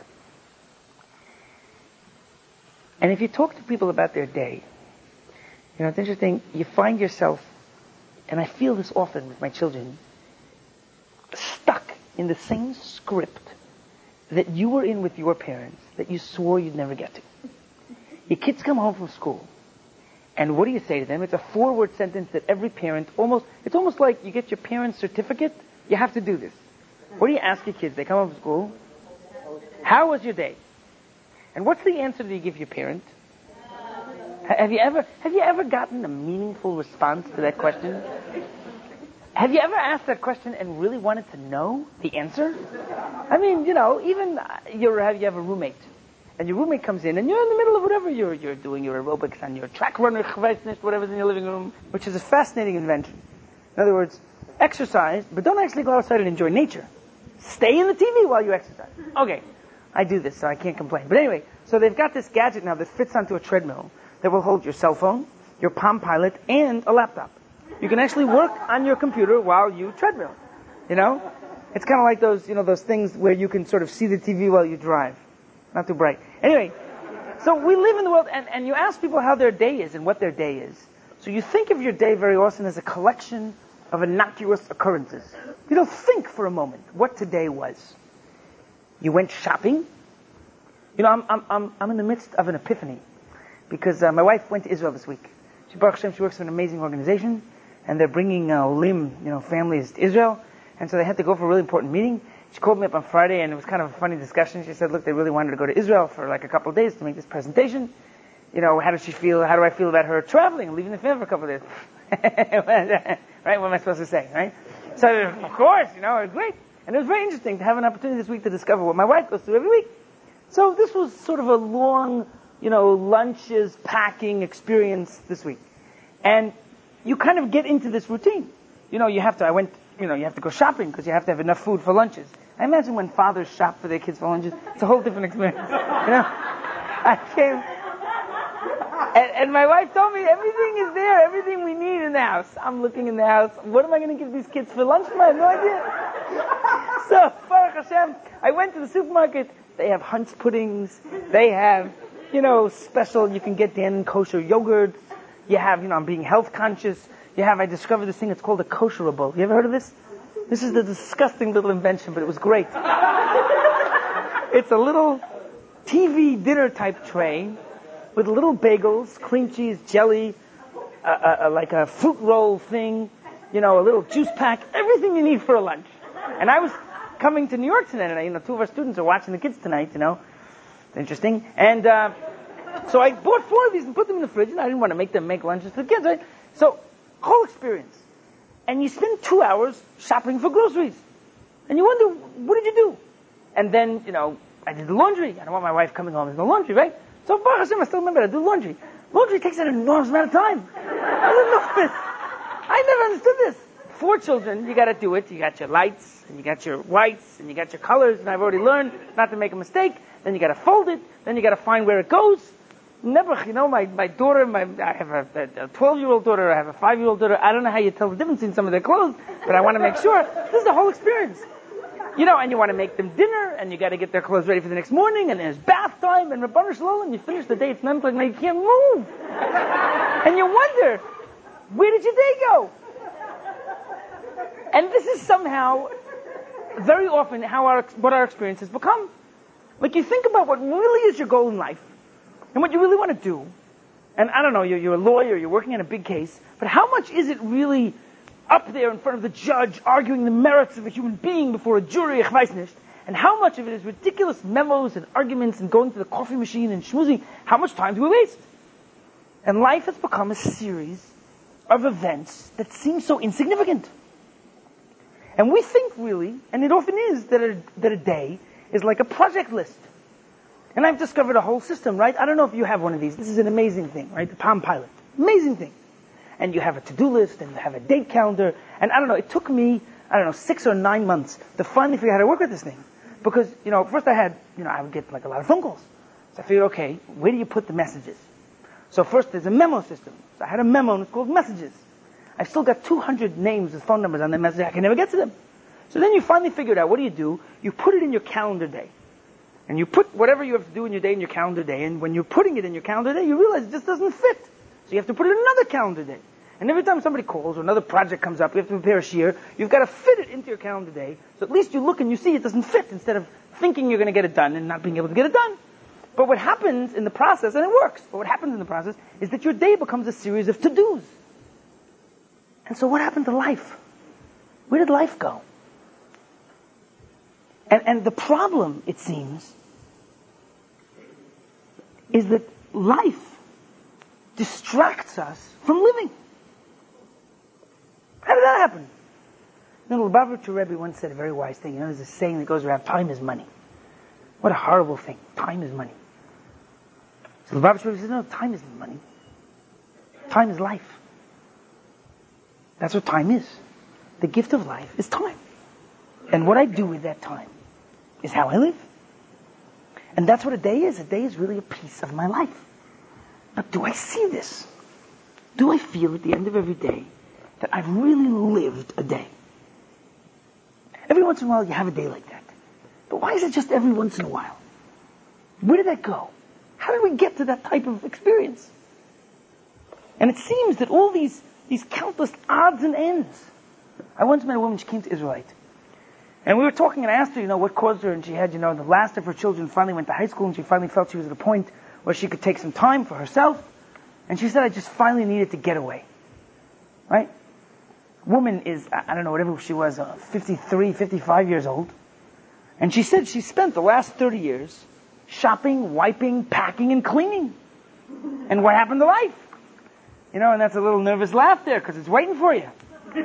And if you talk to people about their day, it's interesting, you find yourself, and I feel this often with my children, stuck in the same script that you were in with your parents that you swore you'd never get to. Your kids come home from school, and what do you say to them? It's a 4-word sentence that every parent it's almost like you get your parent's certificate, you have to do this. What do you ask your kids? They come home from school. How was your day? And what's the answer that you give your parent? Have you ever gotten a meaningful response to that question? Have you ever asked that question and really wanted to know the answer? I mean, even you have a roommate, and your roommate comes in, and you're in the middle of whatever you're doing, your aerobics on your track runner, whatever's in your living room, which is a fascinating invention. In other words, exercise, but don't actually go outside and enjoy nature. Stay in the TV while you exercise. Okay, I do this, so I can't complain. But anyway, so they've got this gadget now that fits onto a treadmill that will hold your cell phone, your Palm Pilot, and a laptop. You can actually work on your computer while you treadmill. It's kind of like those things where you can sort of see the TV while you drive. Not too bright. Anyway, so we live in the world, and you ask people how their day is and what their day is. So you think of your day very often as a collection of innocuous occurrences. Think for a moment what today was. You went shopping. I'm in the midst of an epiphany because my wife went to Israel this week. She works for an amazing organization, and they're bringing Olim, families to Israel, and so they had to go for a really important meeting. She called me up on Friday, and it was kind of a funny discussion. She said, look, they really wanted to go to Israel for like a couple of days to make this presentation. How does she feel? How do I feel about her traveling and leaving the family for a couple of days? Right? What am I supposed to say, right? So, of course, it was great. And it was very interesting to have an opportunity this week to discover what my wife goes through every week. So this was sort of a long, lunches, packing experience this week. And you kind of get into this routine. You have to go shopping because you have to have enough food for lunches. I imagine when fathers shop for their kids for lunches, it's a whole different experience. I came, and my wife told me everything is there, everything we need in the house. I'm looking in the house. What am I going to give these kids for lunch? I have no idea. So, Baruch Hashem, I went to the supermarket. They have Hunt's puddings. They have, special, you can get Dan kosher yogurts. You have, I'm being health conscious. I discovered this thing, it's called a kosherable. You ever heard of this? This is the disgusting little invention, but it was great. It's a little TV dinner type tray with little bagels, cream cheese, jelly, like a fruit roll thing, a little juice pack, everything you need for a lunch. And I was coming to New York tonight, and 2 of our students are watching the kids tonight, It's interesting. And so I bought 4 of these and put them in the fridge, and I didn't want to make them make lunches for the kids, right? So, whole experience. And you spend 2 hours shopping for groceries. And you wonder, what did you do? And then, I did the laundry. I don't want my wife coming home. There's no laundry, right? So, Baruch Hashem, I still remember I do laundry. Laundry takes an enormous amount of time. I never understood this. 4 children, you got to do it. You got your lights, and you got your whites, and you got your colors. And I've already learned not to make a mistake. Then you got to fold it. Then you got to find where it goes. Never, my daughter, I have a 12-year-old daughter, I have a 5-year-old daughter. I don't know how you tell the difference in some of their clothes, but I want to make sure. This is the whole experience. And you want to make them dinner, and you got to get their clothes ready for the next morning, and there's bath time, and Rabbanu Shalom, and you finish the day, it's 9 o'clock, and you can't move. And you wonder, where did your day go? And this is somehow, very often, what our experience has become. Like, you think about what really is your goal in life, and what you really want to do. And I don't know, you're a lawyer, you're working on a big case, but how much is it really up there in front of the judge arguing the merits of a human being before a jury, ich weiß nicht? and how much of it is ridiculous memos and arguments and going to the coffee machine and schmoozing. How much time do we waste? And life has become a series of events that seem so insignificant. And we think really, and it often is, that a day is like a project list. And I've discovered a whole system, right? I don't know if you have one of these. This is an amazing thing, right? The Palm Pilot. Amazing thing. And you have a to-do list, and you have a date calendar. And I don't know, it took me, 6 or 9 months to finally figure out how to work with this thing. Because, first I would get like a lot of phone calls. So I figured, okay, where do you put the messages? So first there's a memo system. So I had a memo and it's called Messages. I've still got 200 names with phone numbers on that message. I can never get to them. So then you finally figured out, what do? You put it in your calendar day. And you put whatever you have to do in your day in your calendar day. And when you're putting it in your calendar day, you realize it just doesn't fit. So you have to put it in another calendar day. And every time somebody calls or another project comes up, you have to prepare a shiur, you've got to fit it into your calendar day. So at least you look and you see it doesn't fit, instead of thinking you're going to get it done and not being able to get it done. But what happens in the process, and it works, but what happens in the process is that your day becomes a series of to-dos. And so what happened to life? Where did life go? And the problem, it seems, is that life distracts us from living. How did that happen? The Lubavitcher Rebbe once said a very wise thing. There's a saying that goes around, time is money. What a horrible thing. Time is money. So Lubavitcher Rebbe says, no, time isn't money. Time is life. That's what time is. The gift of life is time. And what I do with that time is how I live. And that's what a day is. A day is really a piece of my life. But do I see this? Do I feel at the end of every day that I've really lived a day? Every once in a while you have a day like that. But why is it just every once in a while? Where did that go? How did we get to that type of experience? And it seems that all these countless odds and ends. I once met a woman, she came to Israelite. And we were talking, and I asked her, what caused her, and she had, the last of her children finally went to high school, and she finally felt she was at a point where she could take some time for herself. And she said, I just finally needed to get away. Right? Woman is, I don't know, whatever she was, 53, 55 years old. And she said she spent the last 30 years shopping, wiping, packing, and cleaning. And what happened to life? And that's a little nervous laugh there, because it's waiting for you.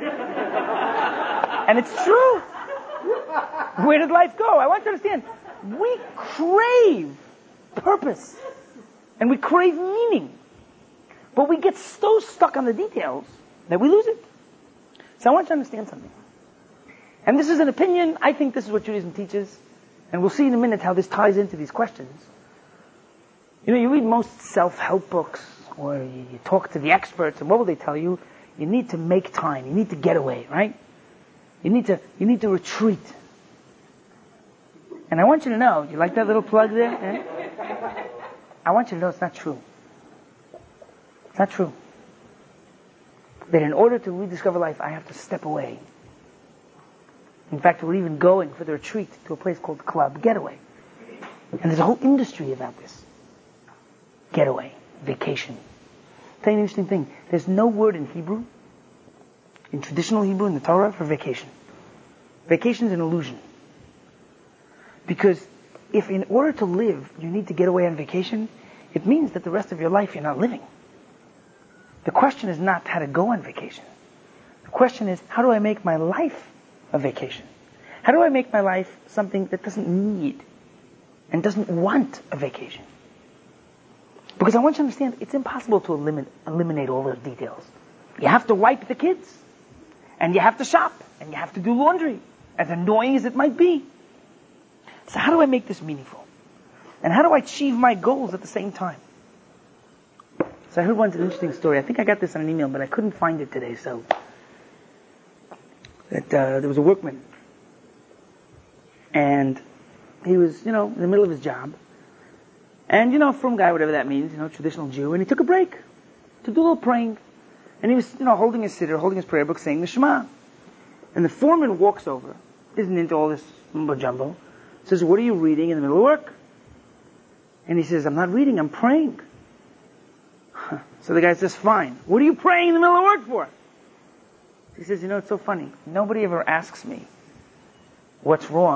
And it's true. Where did life go? I want you to understand, we crave purpose. And we crave meaning. But we get so stuck on the details that we lose it. So I want you to understand something. And this is an opinion. I think this is what Judaism teaches. And we'll see in a minute how this ties into these questions. You read most self-help books, or you talk to the experts, and what will they tell you? You need to make time. You need to get away, right? You need to retreat. And I want you to know, you like that little plug there? Eh? I want you to know it's not true. It's not true. That in order to rediscover life, I have to step away. In fact, we're even going for the retreat to a place called Club Getaway. And there's a whole industry about this. Getaway, vacation. I'll tell you an interesting thing. There's no word in Hebrew, in traditional Hebrew, in the Torah, for vacation. Vacation is an illusion. Because if in order to live, you need to get away on vacation, it means that the rest of your life you're not living. The question is not how to go on vacation. The question is, how do I make my life a vacation? How do I make my life something that doesn't need and doesn't want a vacation? Because I want you to understand, it's impossible to eliminate all those details. You have to wipe the kids, and you have to shop, and you have to do laundry, as annoying as it might be. So how do I make this meaningful? And how do I achieve my goals at the same time? So I heard once an interesting story. I think I got this on an email, but I couldn't find it today. So that there was a workman, and he was, in the middle of his job, and frum guy, whatever that means, traditional Jew, and he took a break to do a little praying, and he was, holding his siddur, holding his prayer book, saying the Shema, and the foreman walks over, isn't into all this mumbo jumbo, says, "What are you reading in the middle of work?" And he says, "I'm not reading, I'm praying." So the guy says, "Fine. What are you praying in the middle of work for?" He says, "It's so funny. Nobody ever asks me what's wrong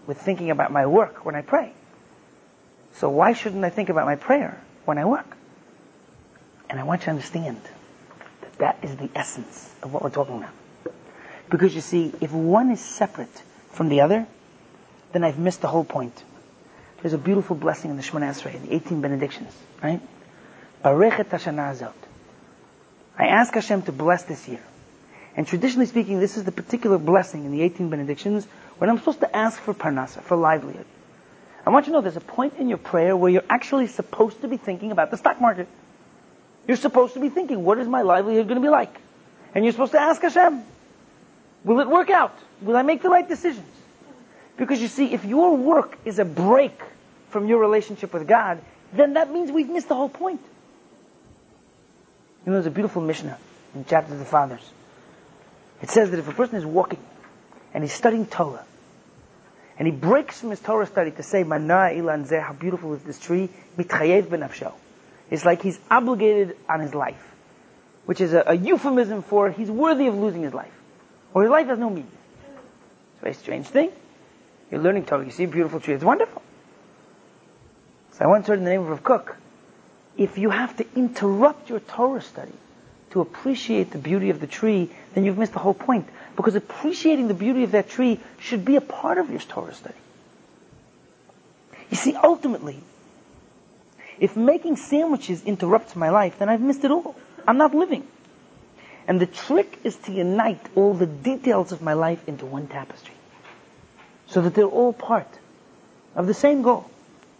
with thinking about my work when I pray. So why shouldn't I think about my prayer when I work? And I want you to understand that that is the essence of what we're talking about. Because you see, if one is separate from the other, then I've missed the whole point. There's a beautiful blessing in the Shemona Esrei, the 18 benedictions, right? Barechet Hashana Azot. I ask Hashem to bless this year. And traditionally speaking, this is the particular blessing in the 18 benedictions when I'm supposed to ask for parnasa, for livelihood. I want you to know there's a point in your prayer where you're actually supposed to be thinking about the stock market. You're supposed to be thinking, what is my livelihood going to be like? And you're supposed to ask Hashem, will it work out? Will I make the right decisions? Because you see, if your work is a break from your relationship with God, then that means we've missed the whole point. You know, there's a beautiful Mishnah in the chapter of the Fathers. It says that if a person is walking and he's studying Torah, and he breaks from his Torah study to say, Mana ilan zeh, how beautiful is this tree, mitchayev benafsho. It's like he's obligated on his life, which is a euphemism for he's worthy of losing his life. Or his life has no meaning. It's a very strange thing. You're learning Torah, you see a beautiful tree, it's wonderful. So I once heard in the name of Rav Kook, if you have to interrupt your Torah study to appreciate the beauty of the tree, then you've missed the whole point. Because appreciating the beauty of that tree should be a part of your Torah study. You see, ultimately, if making sandwiches interrupts my life, then I've missed it all. I'm not living. And the trick is to unite all the details of my life into one tapestry, so that they're all part of the same goal.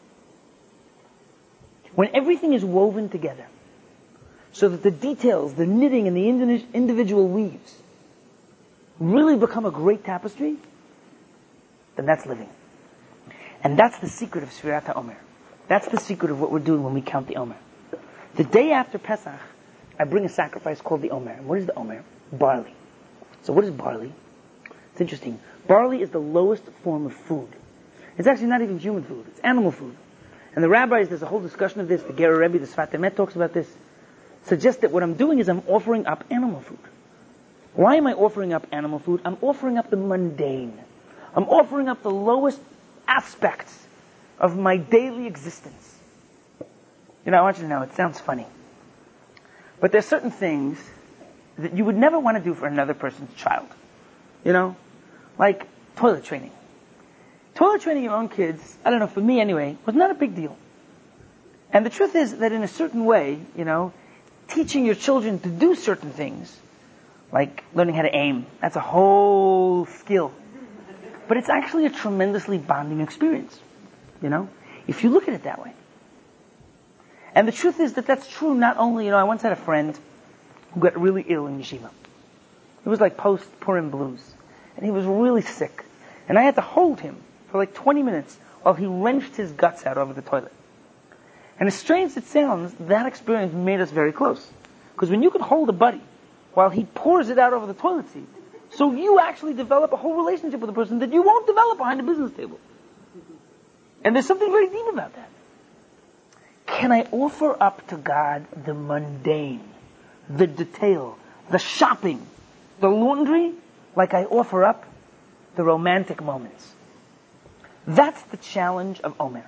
When everything is woven together, so that the details, the knitting and the individual weaves really become a great tapestry, then that's living. And that's the secret of Sfirat HaOmer. That's the secret of what we're doing when we count the Omer. The day after Pesach, I bring a sacrifice called the Omer. And what is the Omer? Barley. So what is barley? It's interesting. Barley is the lowest form of food. It's actually not even human food. It's animal food. And the rabbis, there's a whole discussion of this. The Ger Rebbe, the Sfat Emet talks about this. Suggests that what I'm doing is I'm offering up animal food. Why am I offering up animal food? I'm offering up the mundane. I'm offering up the lowest aspects of my daily existence. You know, I want you to know, it sounds funny, but there's certain things that you would never want to do for another person's child. You know? Like toilet training. Toilet training your own kids, I don't know, for me anyway, was not a big deal. And the truth is that in a certain way, you know, teaching your children to do certain things, like learning how to aim, that's a whole skill. But it's actually a tremendously bonding experience, you know, if you look at it that way. And the truth is that that's true not only, you know, I once had a friend who got really ill in yeshiva. It was like post-Purim blues. And he was really sick. And I had to hold him for like 20 minutes while he wrenched his guts out over the toilet. And as strange as it sounds, that experience made us very close. Because when you can hold a buddy while he pours it out over the toilet seat, so you actually develop a whole relationship with a person that you won't develop behind a business table. And there's something very deep about that. Can I offer up to God the mundane, the detail, the shopping, the laundry, like I offer up the romantic moments? That's the challenge of Omer.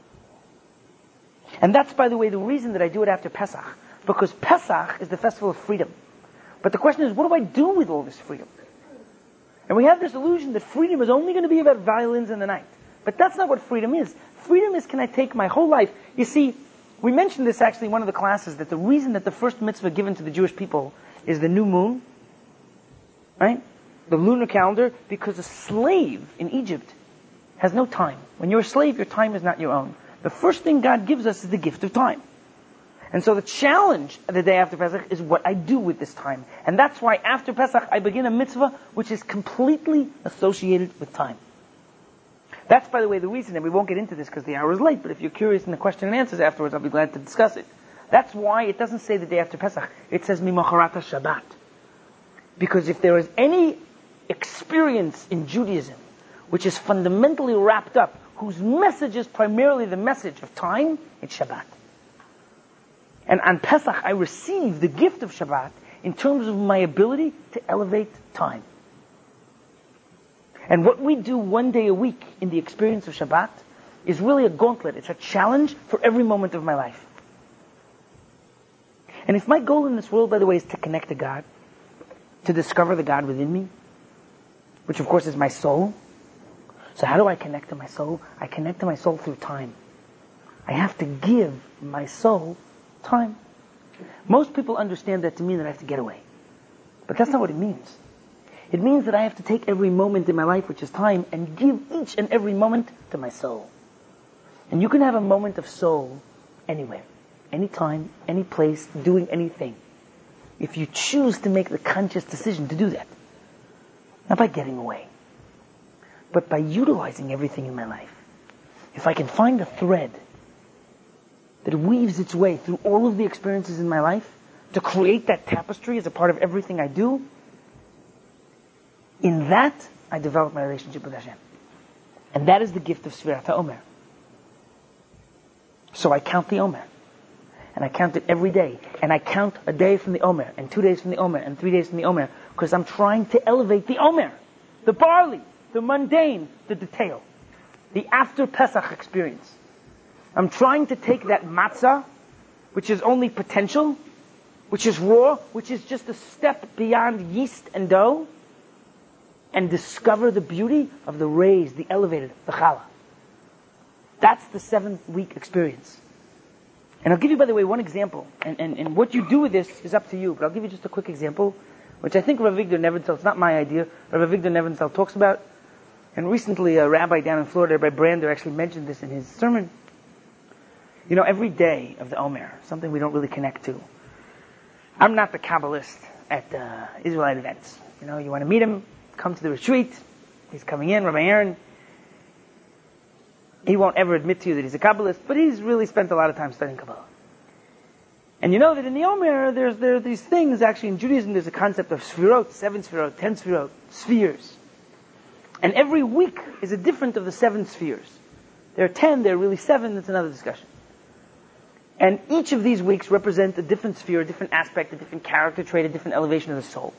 And that's, by the way, the reason that I do it after Pesach. Because Pesach is the festival of freedom. But the question is, what do I do with all this freedom? And we have this illusion that freedom is only going to be about violins in the night. But that's not what freedom is. Freedom is, can I take my whole life? You see, we mentioned this actually in one of the classes, that the reason that the first mitzvah given to the Jewish people is the new moon, right? The lunar calendar, because a slave in Egypt has no time. When you're a slave, your time is not your own. The first thing God gives us is the gift of time. And so the challenge of the day after Pesach is what I do with this time. And that's why after Pesach I begin a mitzvah which is completely associated with time. That's, by the way, the reason, and we won't get into this because the hour is late, but if you're curious in the question and answers afterwards, I'll be glad to discuss it. That's why it doesn't say the day after Pesach. It says Mimacharata Shabbat. Because if there is any experience in Judaism which is fundamentally wrapped up, whose message is primarily the message of time, it's Shabbat. And on Pesach, I receive the gift of Shabbat in terms of my ability to elevate time. And what we do one day a week in the experience of Shabbat is really a gauntlet. It's a challenge for every moment of my life. And if my goal in this world, by the way, is to connect to God, to discover the God within me, which of course is my soul. So how do I connect to my soul? I connect to my soul through time. I have to give my soul time. Most people understand that to mean that I have to get away. But that's not what it means. It means that I have to take every moment in my life, which is time, and give each and every moment to my soul. And you can have a moment of soul anywhere, anytime, any place, doing anything. If you choose to make the conscious decision to do that. Not by getting away, but by utilizing everything in my life. If I can find a thread that weaves its way through all of the experiences in my life to create that tapestry as a part of everything I do, in that I develop my relationship with Hashem. And that is the gift of Sfirat HaOmer. So I count the Omer. And I count it every day. And I count a day from the Omer, and 2 days from the Omer, and 3 days from the Omer, because I'm trying to elevate the Omer, the barley, the mundane, the detail, the after Pesach experience. I'm trying to take that matzah, which is only potential, which is raw, which is just a step beyond yeast and dough, and discover the beauty of the raised, the elevated, the challah. That's the 7-week experience. And I'll give you, by the way, one example. And what you do with this is up to you. But I'll give you just a quick example, which I think Rav Avigdor Nebenzahl, it's not my idea, Rav Avigdor Nebenzahl talks about. And recently a rabbi down in Florida, Rabbi Brander, actually mentioned this in his sermon. You know, every day of the Omer, something we don't really connect to. I'm not the Kabbalist at Israelite events. You know, you want to meet him, come to the retreat. He's coming in, Rabbi Aaron. He won't ever admit to you that he's a Kabbalist, but he's really spent a lot of time studying Kabbalah. And you know that in the Omer, there are these things, actually in Judaism there's a concept of Sfirot, 7 Sfirot, 10 Sfirot, spheres. And every week is a different of the 7 spheres. There are 10, there are really 7, that's another discussion. And each of these weeks represent a different sphere, a different aspect, a different character trait, a different elevation of the soul.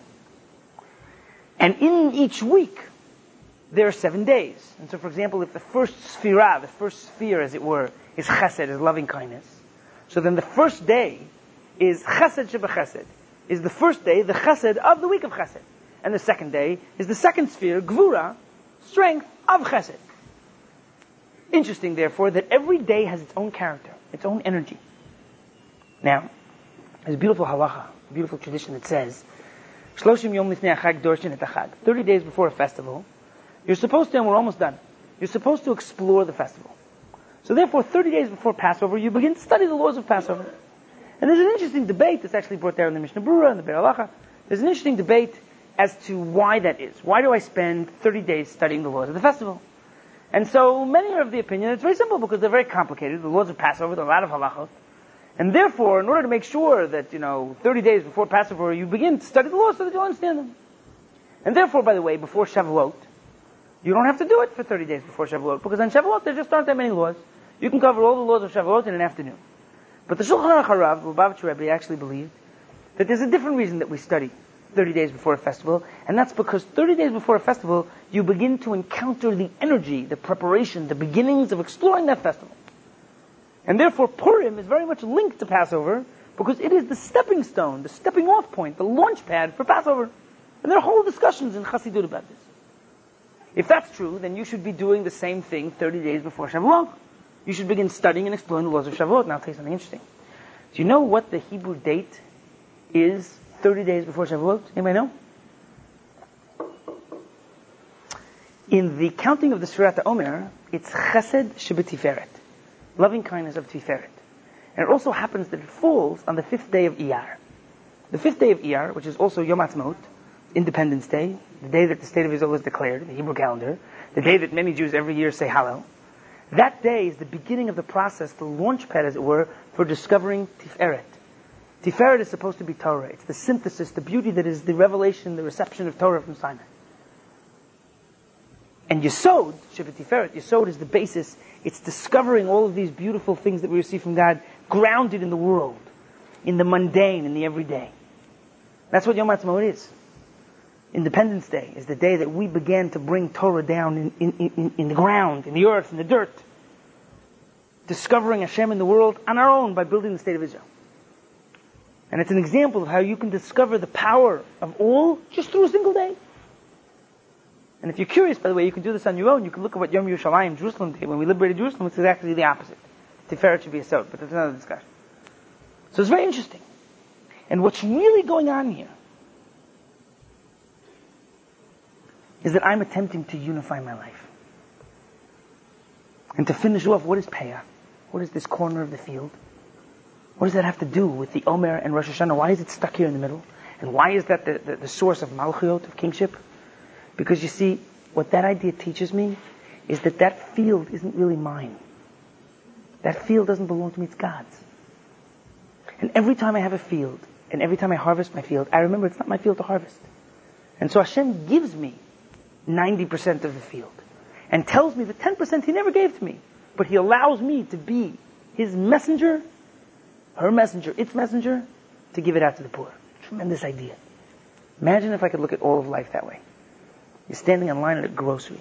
And in each week, there are 7 days. And so, for example, if the first sphira, the first sphere, as it were, is chesed, is loving kindness, so then the first day is chesed shebechesed, is the first day, the chesed of the week of chesed. And the second day is the second sphere, gvura, strength of chesed. Interesting, therefore, that every day has its own character, its own energy. Now, there's a beautiful halacha, a beautiful tradition that says, 30 days before a festival, you're supposed to, and we're almost done, you're supposed to explore the festival. So therefore, 30 days before Passover, you begin to study the laws of Passover. And there's an interesting debate that's actually brought there in the Mishnah Berurah and the Be'er Halacha. There's an interesting debate as to why that is. Why do I spend 30 days studying the laws of the festival? And so many are of the opinion it's very simple because they're very complicated. The laws of Passover, there are a lot of halachot. And therefore, in order to make sure that, 30 days before Passover, you begin to study the laws so that you'll understand them. And therefore, by the way, before Shavuot, you don't have to do it for 30 days before Shavuot, because on Shavuot there just aren't that many laws. You can cover all the laws of Shavuot in an afternoon. But the Shulchan Aruch Harav, Lubavitcher Rebbe, actually believed that there's a different reason that we study 30 days before a festival, and that's because 30 days before a festival, you begin to encounter the energy, the preparation, the beginnings of exploring that festival. And therefore Purim is very much linked to Passover, because it is the stepping stone, the stepping off point, the launch pad for Passover. And there are whole discussions in Chassidut about this. If that's true, then you should be doing the same thing 30 days before Shavuot. You should begin studying and exploring the laws of Shavuot. Now I'll tell you something interesting. Do you know what the Hebrew date is 30 days before Shavuot? Anybody know? In the counting of the Sfirat HaOmer, it's Chesed Shebetiferet, loving kindness of Tiferet. And it also happens that it falls on the 5th day of Iyar. The 5th day of Iyar, which is also Yom Ha'atzmaut, Independence Day, the day that the State of Israel was declared, the Hebrew calendar, the day that many Jews every year say Hallel. That day is the beginning of the process, the launch pad, as it were, for discovering Tiferet. Tiferet is supposed to be Torah. It's the synthesis, the beauty that is the revelation, the reception of Torah from Sinai. And Yesod, Shabbat Tiferet, Yesod is the basis. It's discovering all of these beautiful things that we receive from God, grounded in the world, in the mundane, in the everyday. That's what Yom Ha'atzmaut is. Independence Day is the day that we began to bring Torah down in the ground, in the earth, in the dirt. Discovering Hashem in the world on our own by building the State of Israel. And it's an example of how you can discover the power of all just through a single day. And if you're curious, by the way, you can do this on your own. You can look at what Yom Yerushalayim, Jerusalem Day, when we liberated Jerusalem, it's exactly the opposite. Tiferet should be a sod, but that's another discussion. So it's very interesting. And what's really going on here is that I'm attempting to unify my life. And to finish off, what is Peah? What is this corner of the field? What does that have to do with the Omer and Rosh Hashanah? Why is it stuck here in the middle? And why is that the source of Malchut, of kingship? Because you see, what that idea teaches me is that field isn't really mine. That field doesn't belong to me, it's God's. And every time I have a field, and every time I harvest my field, I remember it's not my field to harvest. And so Hashem gives me 90% of the field. And tells me the 10% He never gave to me. But He allows me to be His messenger, her messenger, its messenger, to give it out to the poor. Tremendous idea. Imagine if I could look at all of life that way. You're standing in line at a grocery.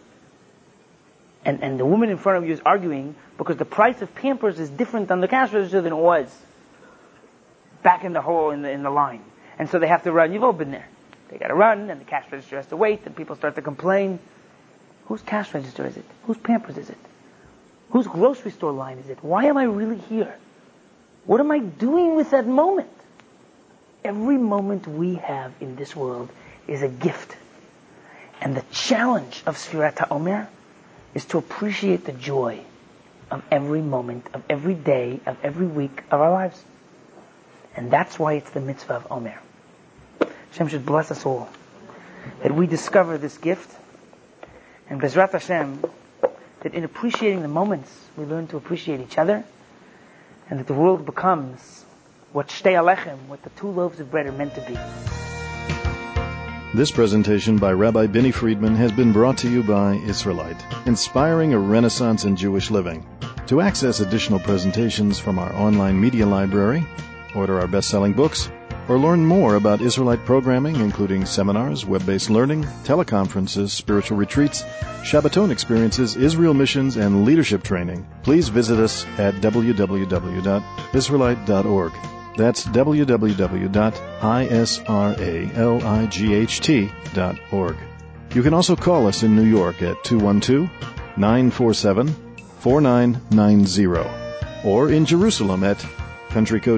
And the woman in front of you is arguing because the price of Pampers is different on the cash register than it was back in the hole in the line. And so they have to run. You've all been there. They got to run, and the cash register has to wait, and people start to complain. Whose cash register is it? Whose Pampers is it? Whose grocery store line is it? Why am I really here? What am I doing with that moment? Every moment we have in this world is a gift. And the challenge of Sfirat HaOmer is to appreciate the joy of every moment, of every day, of every week of our lives. And that's why it's the mitzvah of Omer. Hashem should bless us all, that we discover this gift, and Bezrat Hashem, that in appreciating the moments, we learn to appreciate each other, and that the world becomes what Shtei Alechem, what the 2 loaves of bread are meant to be. This presentation by Rabbi Binny Friedman has been brought to you by Israelite, inspiring a renaissance in Jewish living. To access additional presentations from our online media library, order our best-selling books, or learn more about Israelite programming, including seminars, web-based learning, teleconferences, spiritual retreats, Shabbaton experiences, Israel missions, and leadership training, please visit us at www.israelite.org. That's www.israelight.org. You can also call us in New York at 212-947-4990, or in Jerusalem at country code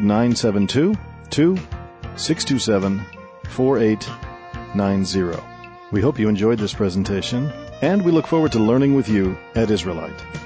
972-627-4890. We hope you enjoyed this presentation, and we look forward to learning with you at Israelite.